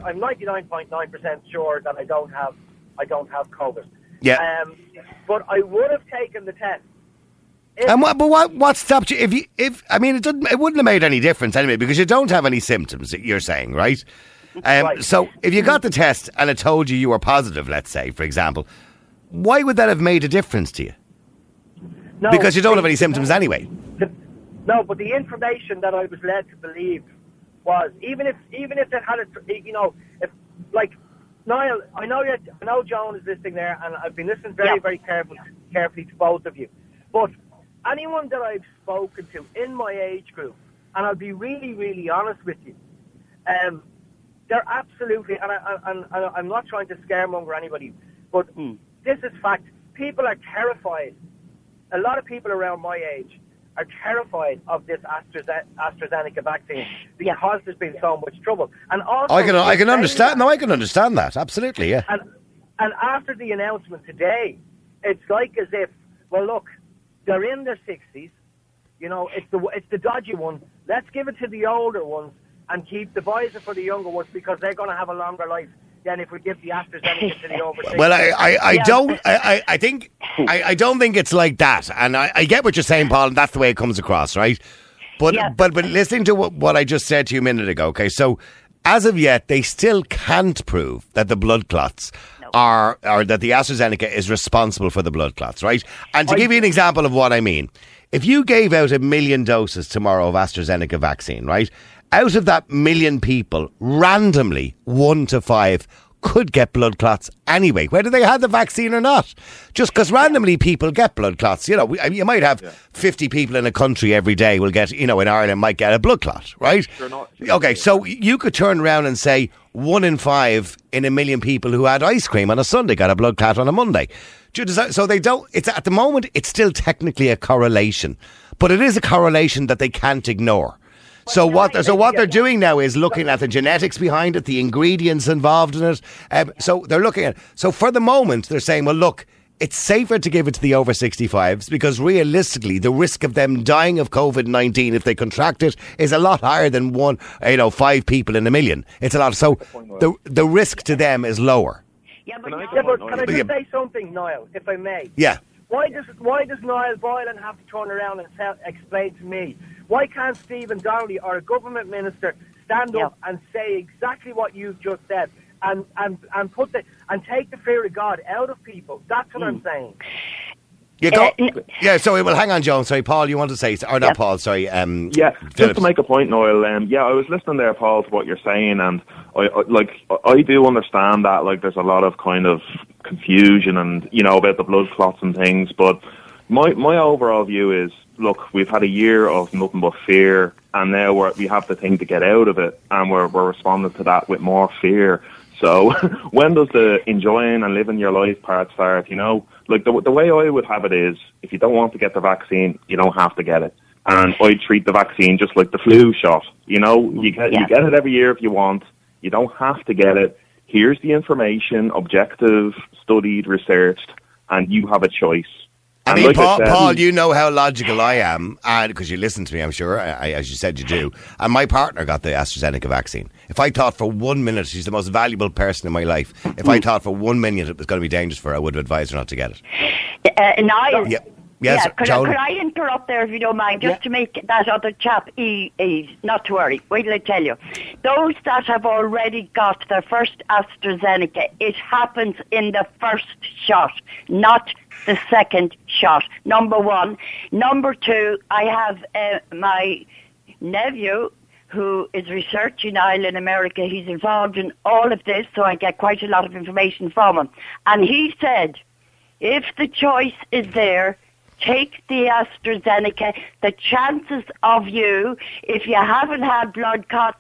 99.9% sure that I don't have COVID. Yeah. But I would have taken the test. And what stopped you? It wouldn't have made any difference anyway, because you don't have any symptoms, you're saying, right? Right. So if you got the test and it told you were positive, let's say, for example, why would that have made a difference to you? No, Because you don't have any symptoms anyway. No, but the information that I was led to believe was even if it had if like Niall, I know Joan is listening there, and I've been listening very carefully to both of you. But anyone that I've spoken to in my age group, and I'll be really honest with you, they're absolutely, and I'm not trying to scaremonger anybody, but this is fact. People are terrified. A lot of people around my age are terrified of this AstraZeneca vaccine because there's been so much trouble. And also, I can understand. No, I can understand that. Absolutely, yeah. And after the announcement today, it's like as if, well, look, they're in their 60s. You know, it's the dodgy one. Let's give it to the older ones and keep the Pfizer for the younger ones because they're going to have a longer life than if we give the AstraZeneca to the over 60s. Well, I don't think it's like that, and I get what you're saying, Paul, and that's the way it comes across, right? But listening to what I just said to you a minute ago, okay, so as of yet, they still can't prove that the blood clots are that the AstraZeneca is responsible for the blood clots, right? And to give you an example of what I mean, if you gave out 1 million doses tomorrow of AstraZeneca vaccine, right? Out of that 1 million people, randomly 1 to 5 could get blood clots anyway, whether they had the vaccine or not. Just because randomly people get blood clots. You know, you might have 50 people in a country every day will get, in Ireland might get a blood clot, right? Okay, so you could turn around and say 1 in 5 in 1 million people who had ice cream on a Sunday got a blood clot on a Monday. So they don't, it's at the moment, it's still technically a correlation, but it is a correlation that they can't ignore. So what they're doing now is looking at the genetics behind it, the ingredients involved in it. So they're looking at. So for the moment, they're saying, well, look, it's safer to give it to the over 65s because realistically, the risk of them dying of COVID-19 if they contract it is a lot higher than 5 people in 1 million. It's a lot. So the risk to them is lower. Yeah, but can I just say something, Niall, if I may? Yeah. Why does Niall Boylan have to turn around and explain to me? Why can't Stephen Donnelly or a government minister stand up and say exactly what you've just said and take the fear of God out of people? That's what I'm saying. So hang on, Joan. Sorry, Paul, you want to say, or not Paul, sorry. Just to make a point, Noel, I was listening there, Paul, to what you're saying, and I do understand that, there's a lot of kind of confusion and, about the blood clots and things, but my overall view is, look, we've had a year of nothing but fear, and now we have the thing to get out of it, and we're responding to that with more fear. So when does the enjoying and living your life part start? The way I would have it is, if you don't want to get the vaccine, you don't have to get it. And I treat the vaccine just like the flu shot. You get it every year if you want. You don't have to get it. Here's the information, objective, studied, researched, and you have a choice. I mean, Paul, you know how logical I am, because you listen to me, I'm sure, as you said you do. And my partner got the AstraZeneca vaccine. If I thought for 1 minute, she's the most valuable person in my life, if I thought for 1 minute it was going to be dangerous for her, I would advise her not to get it. Niall? Yes, could I interrupt there if you don't mind, just to make that other chap ease, not to worry. Wait till I tell you. Those that have already got their first AstraZeneca, it happens in the first shot, not the second shot. Number one. Number two, I have my nephew who is researching in America. He's involved in all of this, so I get quite a lot of information from him. And he said, if the choice is there, take the AstraZeneca. The chances of you, if you haven't had blood clots,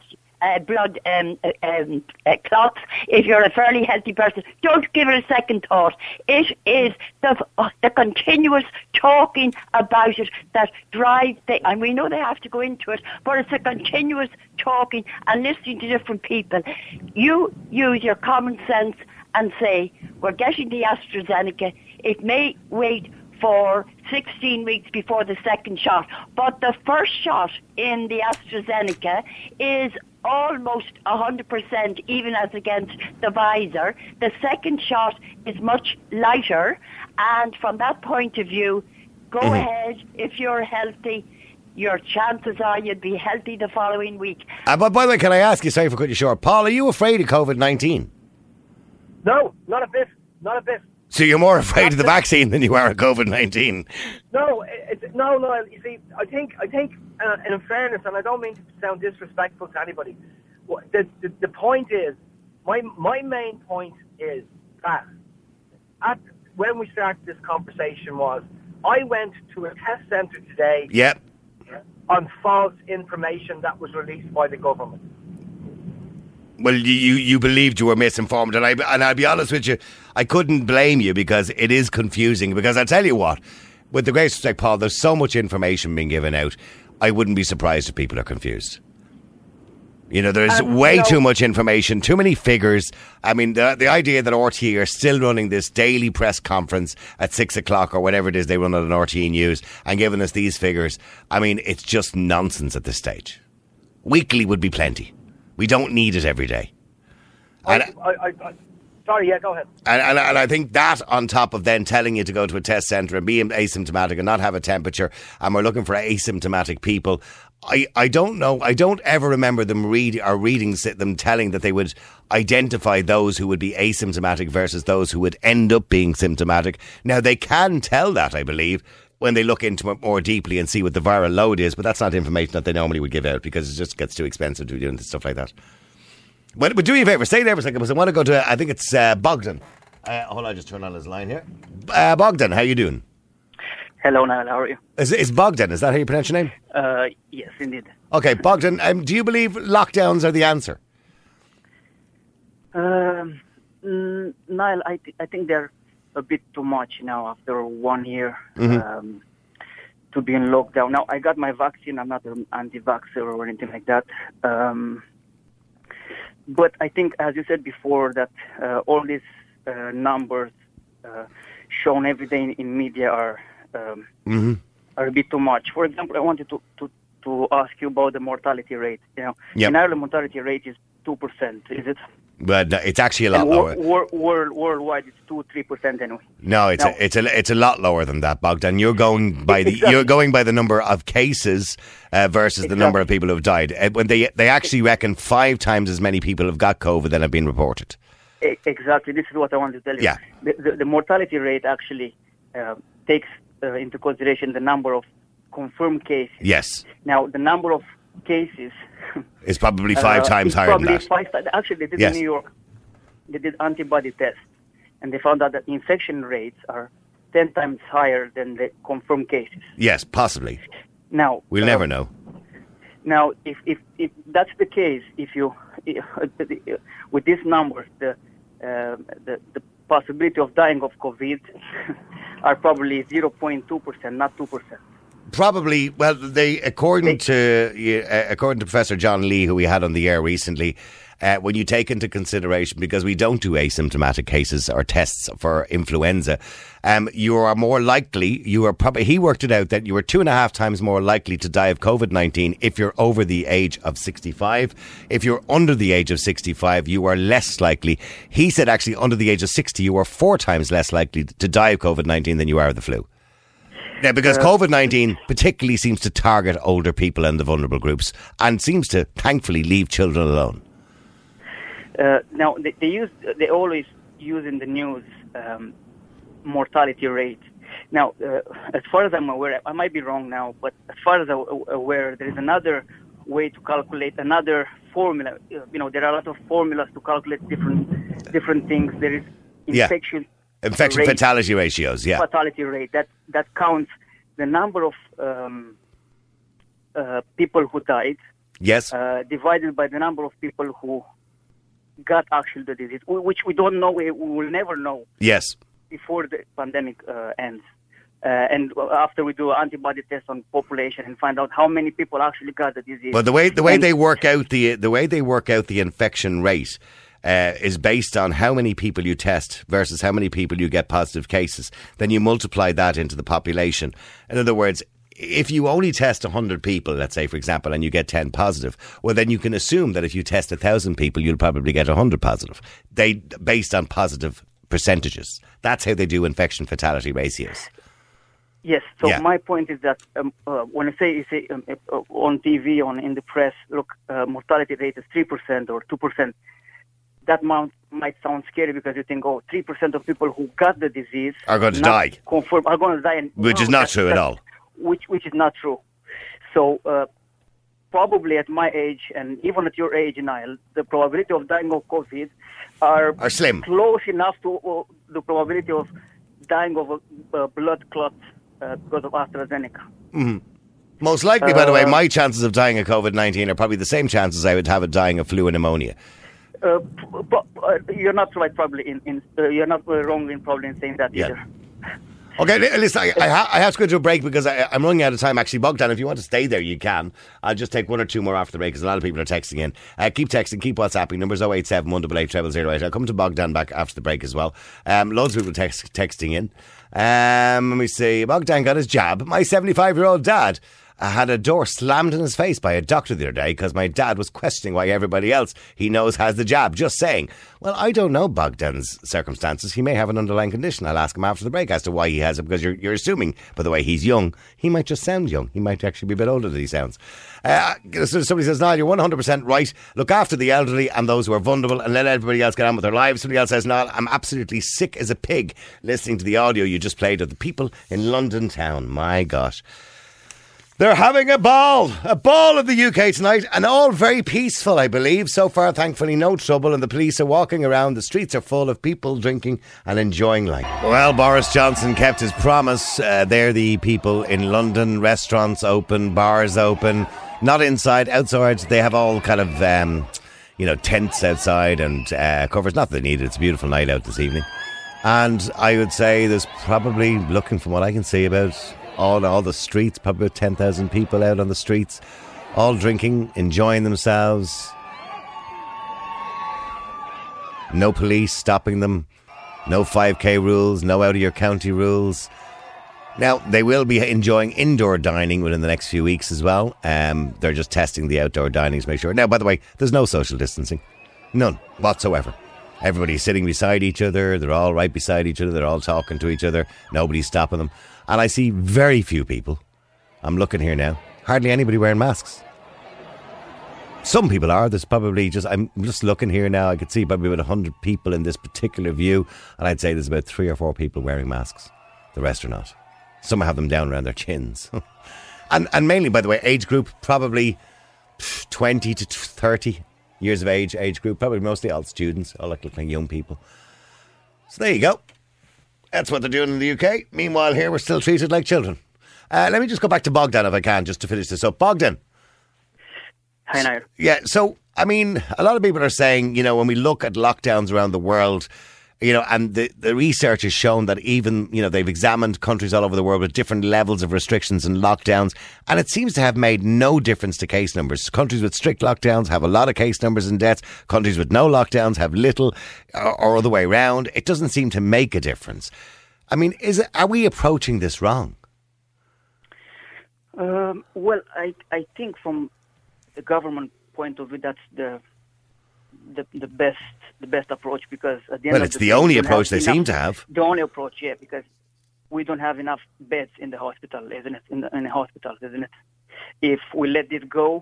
if you're a fairly healthy person, don't give it a second thought. It is the continuous talking about it that drives and we know they have to go into it, but it's a continuous talking and listening to different people. You use your common sense and say, we're getting the AstraZeneca. It may wait for 16 weeks before the second shot, but the first shot in the AstraZeneca is almost 100%, even as against the Pfizer. The second shot is much lighter, and from that point of view, go ahead if you're healthy. your chances are you'd be healthy the following week. But by the way, can I ask you, sorry for cutting you short, Paul, are you afraid of COVID-19? No, not a bit. Not a bit. So you're more afraid of the vaccine than you are of COVID-19? No, no. You see, I think, in fairness, and I don't mean to sound disrespectful to anybody, the point is, my main point is that when we started this conversation was, I went to a test centre today. Yep. On false information that was released by the government. Well, you believed you were misinformed, and I'll be honest with you, I couldn't blame you because it is confusing. Because I tell you what, with the greatest respect, Paul, there's so much information being given out. I wouldn't be surprised if people are confused. You know, there's way too much information, too many figures. I mean, the idea that RTE are still running this daily press conference at 6 o'clock or whatever it is they run on RTE News and giving us these figures, I mean, it's just nonsense at this stage. Weekly would be plenty. We don't need it every day. Sorry, yeah, go ahead. And I think that on top of then telling you to go to a test centre and be asymptomatic and not have a temperature, and we're looking for asymptomatic people, I don't know. I don't ever remember them reading them telling that they would identify those who would be asymptomatic versus those who would end up being symptomatic. Now, they can tell that, I believe, when they look into it more deeply and see what the viral load is, but that's not information that they normally would give out because it just gets too expensive to be doing stuff like that. But do me a favour, stay there for a second because I want to go to, I think it's Bogdan. Hold on, just turn on his line here. Bogdan, how you doing? Hello, Niall, how are you? Is Bogdan, is that how you pronounce your name? Yes, indeed. Okay, Bogdan, do you believe lockdowns are the answer? Niall, I think they're a bit too much now after 1 year to be in lockdown. Now, I got my vaccine. I'm not an anti-vaxxer or anything like that. But I think, as you said before, that all these numbers shown every day in media are a bit too much. For example, I wanted to ask you about the mortality rate. You know, in Ireland, mortality rate is 2%. Is it? But it's actually a lot lower. Worldwide, it's 2-3% anyway. No, it's a lot lower than that, Bogdan. You're going by the number of cases versus the number of people who have died. When they actually reckon 5 times as many people have got COVID than have been reported. Exactly. This is what I wanted to tell you. Yeah. The mortality rate actually takes into consideration the number of confirmed cases. Yes. Now, the number of cases is probably 5 times higher than that. Actually, they did in New York. They did antibody tests, and they found out that infection rates are 10 times higher than the confirmed cases. Yes, possibly. Now we'll never know. Now, if that's the case, with these numbers, the possibility of dying of COVID are probably 0.2%, not 2%. Probably. Well, according to Professor John Lee, who we had on the air recently, when you take into consideration, because we don't do asymptomatic cases or tests for influenza, you are more likely. He worked it out that you are 2.5 times more likely to die of COVID-19 if you're over the age of 65. If you're under the age of 65, you are less likely. He said actually under the age of 60, you are 4 times less likely to die of COVID-19 than you are of the flu. Yeah, because COVID-19 particularly seems to target older people and the vulnerable groups and seems to, thankfully, leave children alone. Now, they always use in the news mortality rate. Now, as far as I'm aware, I might be wrong now, but as far as I'm aware, there is another way to calculate, another formula. You know, there are a lot of formulas to calculate different things. There is infection rate, fatality ratios, yeah. Fatality rate, that counts the number of people who died, yes, divided by the number of people who got actually the disease, which we don't know, we will never know. Yes. Before the pandemic ends. And after we do antibody tests on population and find out how many people actually got the disease. But the way they work out the infection rate is based on how many people you test versus how many people you get positive cases. Then you multiply that into the population. In other words, if you only test 100 people, let's say, for example, and you get 10 positive, well, then you can assume that if you test 1,000 people, you'll probably get 100 positive. Based on positive percentages. That's how they do infection fatality ratios. Yes. So Yeah. my point is that when I say on TV, in the press, look, mortality rate is 3% or 2%. That might sound scary because you think, 3% of people who got the disease Are going to not die. Confirmed are going to die, Which is not true at all. Which is not true. So probably at my age and even at your age, Niall, the probability of dying of COVID are slim. Close enough to the probability of dying of a blood clot because of AstraZeneca. Most likely, by the way, my chances of dying of COVID-19 are probably the same chances I would have of dying of flu and pneumonia. You're not right, probably. You're not wrong in saying that either. Okay, listen, I have to go to a break because I'm running out of time. Actually, Bogdan, if you want to stay there, you can. I'll just take one or two more after the break because a lot of people are texting in. Keep texting, keep WhatsApping. Numbers 087 188 0008. I'll come to Bogdan back after the break as well. Loads of people texting in. Let me see. Bogdan got his jab. My 75-year-old dad had a door slammed in his face by a doctor the other day because my dad was questioning why everybody else he knows has the jab. Just saying. Well, I don't know Bogdan's circumstances. He may have an underlying condition. I'll ask him after the break as to why he has it, because you're assuming, by the way, he's young. He might just sound young. He might actually be a bit older than he sounds. Somebody says, Niall, you're 100% right. Look after the elderly and those who are vulnerable and let everybody else get on with their lives. Somebody else says, Niall, I'm absolutely sick as a pig listening to the audio you just played of the people in London town. My gosh. They're having a ball of the UK tonight, and all very peaceful, I believe. So far, thankfully, no trouble, and the police are walking around. The streets are full of people drinking and enjoying life. Well, Boris Johnson kept his promise. They're the people in London, restaurants open, bars open, not inside, outside. They have all kind of, tents outside and covers. Not that they need it. It's a beautiful night out this evening. And I would say there's probably, looking from what I can see, about all the streets, probably about 10,000 people out on the streets, all drinking, enjoying themselves. No police stopping them. No 5K rules, no out of your county rules. Now, they will be enjoying indoor dining within the next few weeks as well. They're just testing the outdoor dining to make sure. Now, by the way, there's no social distancing. None whatsoever. Everybody's sitting beside each other. They're all right beside each other. They're all talking to each other. Nobody's stopping them. And I see very few people. I'm looking here now. Hardly anybody wearing masks. Some people are. There's probably I'm just looking here now. I could see probably about 100 people in this particular view. And I'd say there's about 3 or 4 people wearing masks. The rest are not. Some have them down around their chins. and mainly, by the way, age group, probably 20 to 30 years of age group. Probably mostly all students, all like young people. So there you go. That's what they're doing in the UK. Meanwhile, here we're still treated like children. Let me just go back to Bogdan if I can, just to finish this up. Bogdan. Hi, Niall. Yeah, so, I mean, a lot of people are saying, when we look at lockdowns around the world, and the research has shown that even, they've examined countries all over the world with different levels of restrictions and lockdowns, and it seems to have made no difference to case numbers. Countries with strict lockdowns have a lot of case numbers and deaths. Countries with no lockdowns have little, or other way around. It doesn't seem to make a difference. I mean, are we approaching this wrong? Well, I think from the government point of view, that's the best approach, because at the end it's the only approach they seem to have. The only approach, yeah, because we don't have enough beds in the hospital, isn't it? In the hospitals, isn't it? If we let it go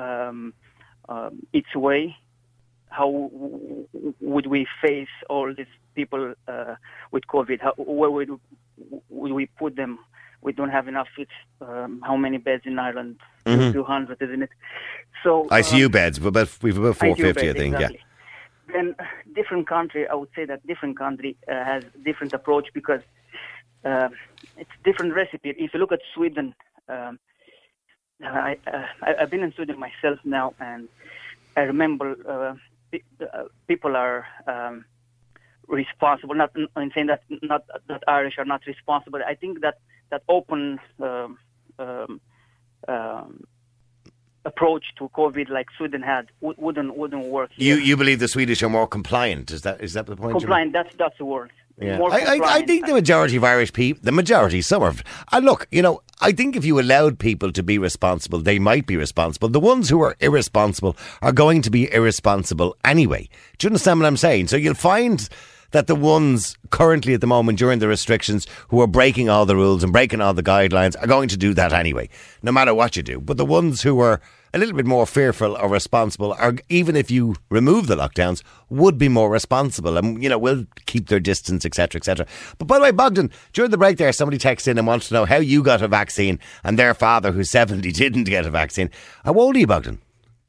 its way, how would we face all these people with COVID? Where would we put them? We don't have enough. How many beds in Ireland? 200, isn't it? So ICU beds, we've about 450, beds, I think. Exactly. Yeah. Then different country, I would say that different country has different approach, because it's different recipe. If you look at Sweden, I've been in Sweden myself now, and I remember people are responsible. Not in saying that not that Irish are not responsible. I think that open approach to COVID like Sweden had wouldn't work here. You believe the Swedish are more compliant? Is that the point? Compliant. That's the word. Yeah. I think the majority of Irish people, some are. And look, I think if you allowed people to be responsible, they might be responsible. The ones who are irresponsible are going to be irresponsible anyway. Do you understand what I'm saying? So you'll find that the ones currently at the moment during the restrictions who are breaking all the rules and breaking all the guidelines are going to do that anyway, no matter what you do. But the ones who are a little bit more fearful or responsible, or even if you remove the lockdowns, would be more responsible and, you know, will keep their distance, etc., etc. But by the way, Bogdan, during the break there, somebody texted in and wanted to know how you got a vaccine and their father, who's 70, didn't get a vaccine. How old are you, Bogdan?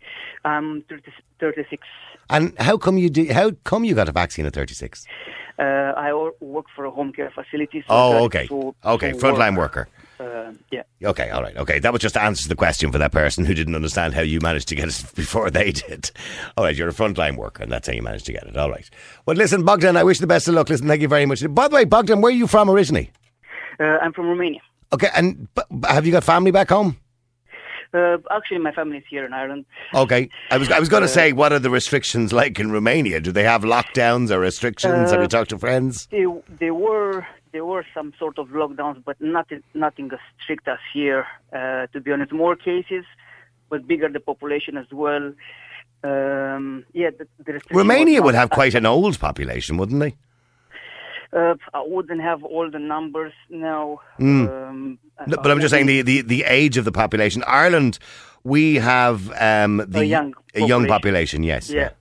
36. And how come you got a vaccine at 36? I work for a home care facility. So okay. Frontline worker. Yeah. Okay, all right. Okay, that was just to answer the question for that person who didn't understand how you managed to get it before they did. All right, you're a frontline worker and that's how you managed to get it. All right. Well, listen, Bogdan, I wish you the best of luck. Listen, thank you very much. By the way, Bogdan, where are you from originally? I'm from Romania. Okay, and have you got family back home? Actually, my family is here in Ireland. Okay. I was going to say, what are the restrictions like in Romania? Do they have lockdowns or restrictions? Have you talked to friends? There were some sort of lockdowns, but nothing as strict as here. To be honest, more cases, but bigger the population as well. The Romania would have quite an old population, wouldn't they? I wouldn't have all the numbers now. But I'm just saying the age of the population. Ireland, we have a young population. Yes. Yeah.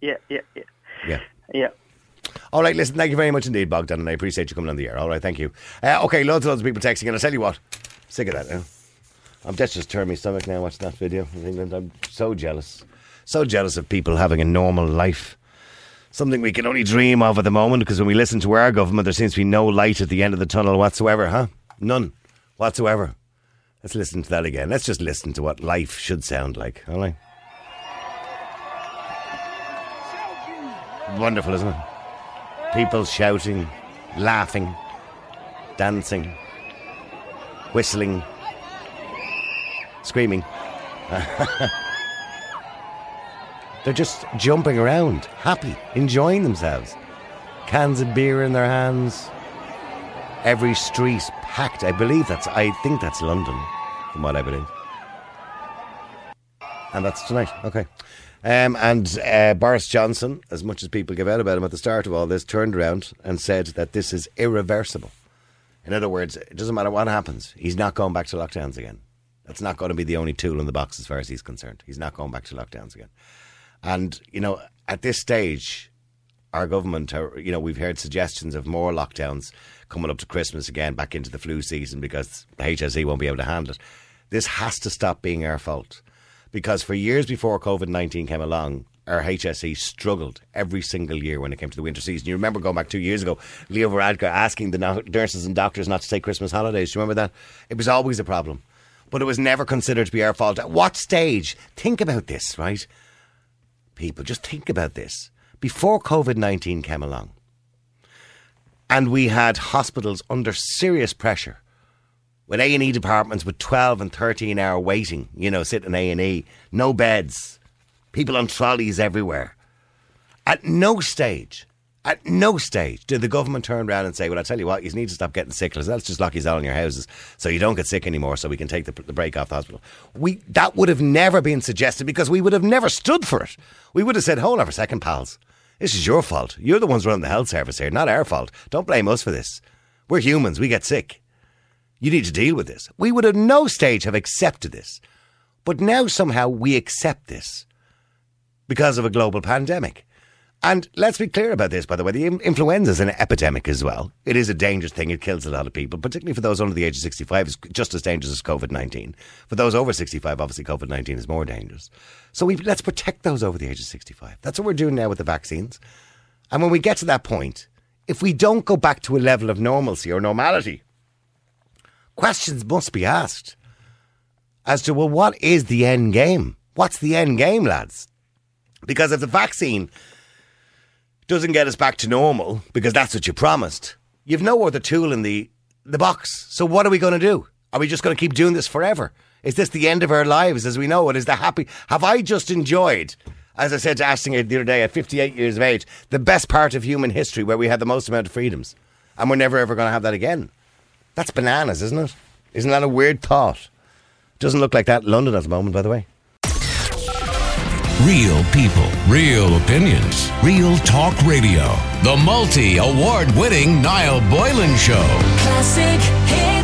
All right, listen, thank you very much indeed, Bogdan, and I appreciate you coming on the air. All right, thank you. Okay, loads and loads of people texting, and I'll tell you what, I'm sick of that now. That's just turned my stomach now watching that video in England. I'm so jealous. So jealous of people having a normal life. Something we can only dream of at the moment, because when we listen to our government, there seems to be no light at the end of the tunnel whatsoever, huh? None whatsoever. Let's listen to that again. Let's just listen to what life should sound like, all right? Wonderful, isn't it? People shouting, laughing, dancing, whistling, screaming. They're just jumping around, happy, enjoying themselves. Cans of beer in their hands. Every street packed. I think that's London, from what I believe. And that's tonight. Okay. And Boris Johnson, as much as people give out about him at the start of all this, turned around and said that this is irreversible. In other words, it doesn't matter what happens. He's not going back to lockdowns again. That's not going to be the only tool in the box as far as he's concerned. He's not going back to lockdowns again. And, you know, at this stage, our government, we've heard suggestions of more lockdowns coming up to Christmas again, back into the flu season, because the HSE won't be able to handle it. This has to stop being our fault. Because for years before COVID-19 came along, our HSE struggled every single year when it came to the winter season. You remember going back 2 years ago, Leo Varadkar asking the nurses and doctors not to take Christmas holidays. Do you remember that? It was always a problem. But it was never considered to be our fault. At what stage? Think about this, right? People, just think about this. Before COVID-19 came along, and we had hospitals under serious pressure, with A&E departments with 12 and 13 hour waiting, sitting in A&E, no beds, people on trolleys everywhere. At no stage did the government turn around and say, well, I tell you what, you need to stop getting sick. Let's just lock you all in your houses so you don't get sick anymore, so we can take the break off the hospital. That would have never been suggested, because we would have never stood for it. We would have said, hold on for a second, pals. This is your fault. You're the ones running the health service here, not our fault. Don't blame us for this. We're humans. We get sick. You need to deal with this. We would at no stage have accepted this. But now somehow we accept this because of a global pandemic. And let's be clear about this, by the way. The influenza is an epidemic as well. It is a dangerous thing. It kills a lot of people, particularly for those under the age of 65. It's just as dangerous as COVID-19. For those over 65, obviously COVID-19 is more dangerous. So let's protect those over the age of 65. That's what we're doing now with the vaccines. And when we get to that point, if we don't go back to a level of normalcy or normality, questions must be asked as to, well, what is the end game? What's the end game, lads? Because if the vaccine doesn't get us back to normal, because that's what you promised, you've no other tool in the box. So what are we going to do? Are we just going to keep doing this forever? Is this the end of our lives as we know it? Is the happy? Have I just enjoyed, as I said to Ashton the other day, at 58 years of age, the best part of human history where we had the most amount of freedoms, and we're never ever going to have that again? That's bananas, isn't it? Isn't that a weird thought? Doesn't look like that in London at the moment, by the way. Real people, real opinions, Real Talk Radio. The multi-award-winning Niall Boylan Show. Classic hits.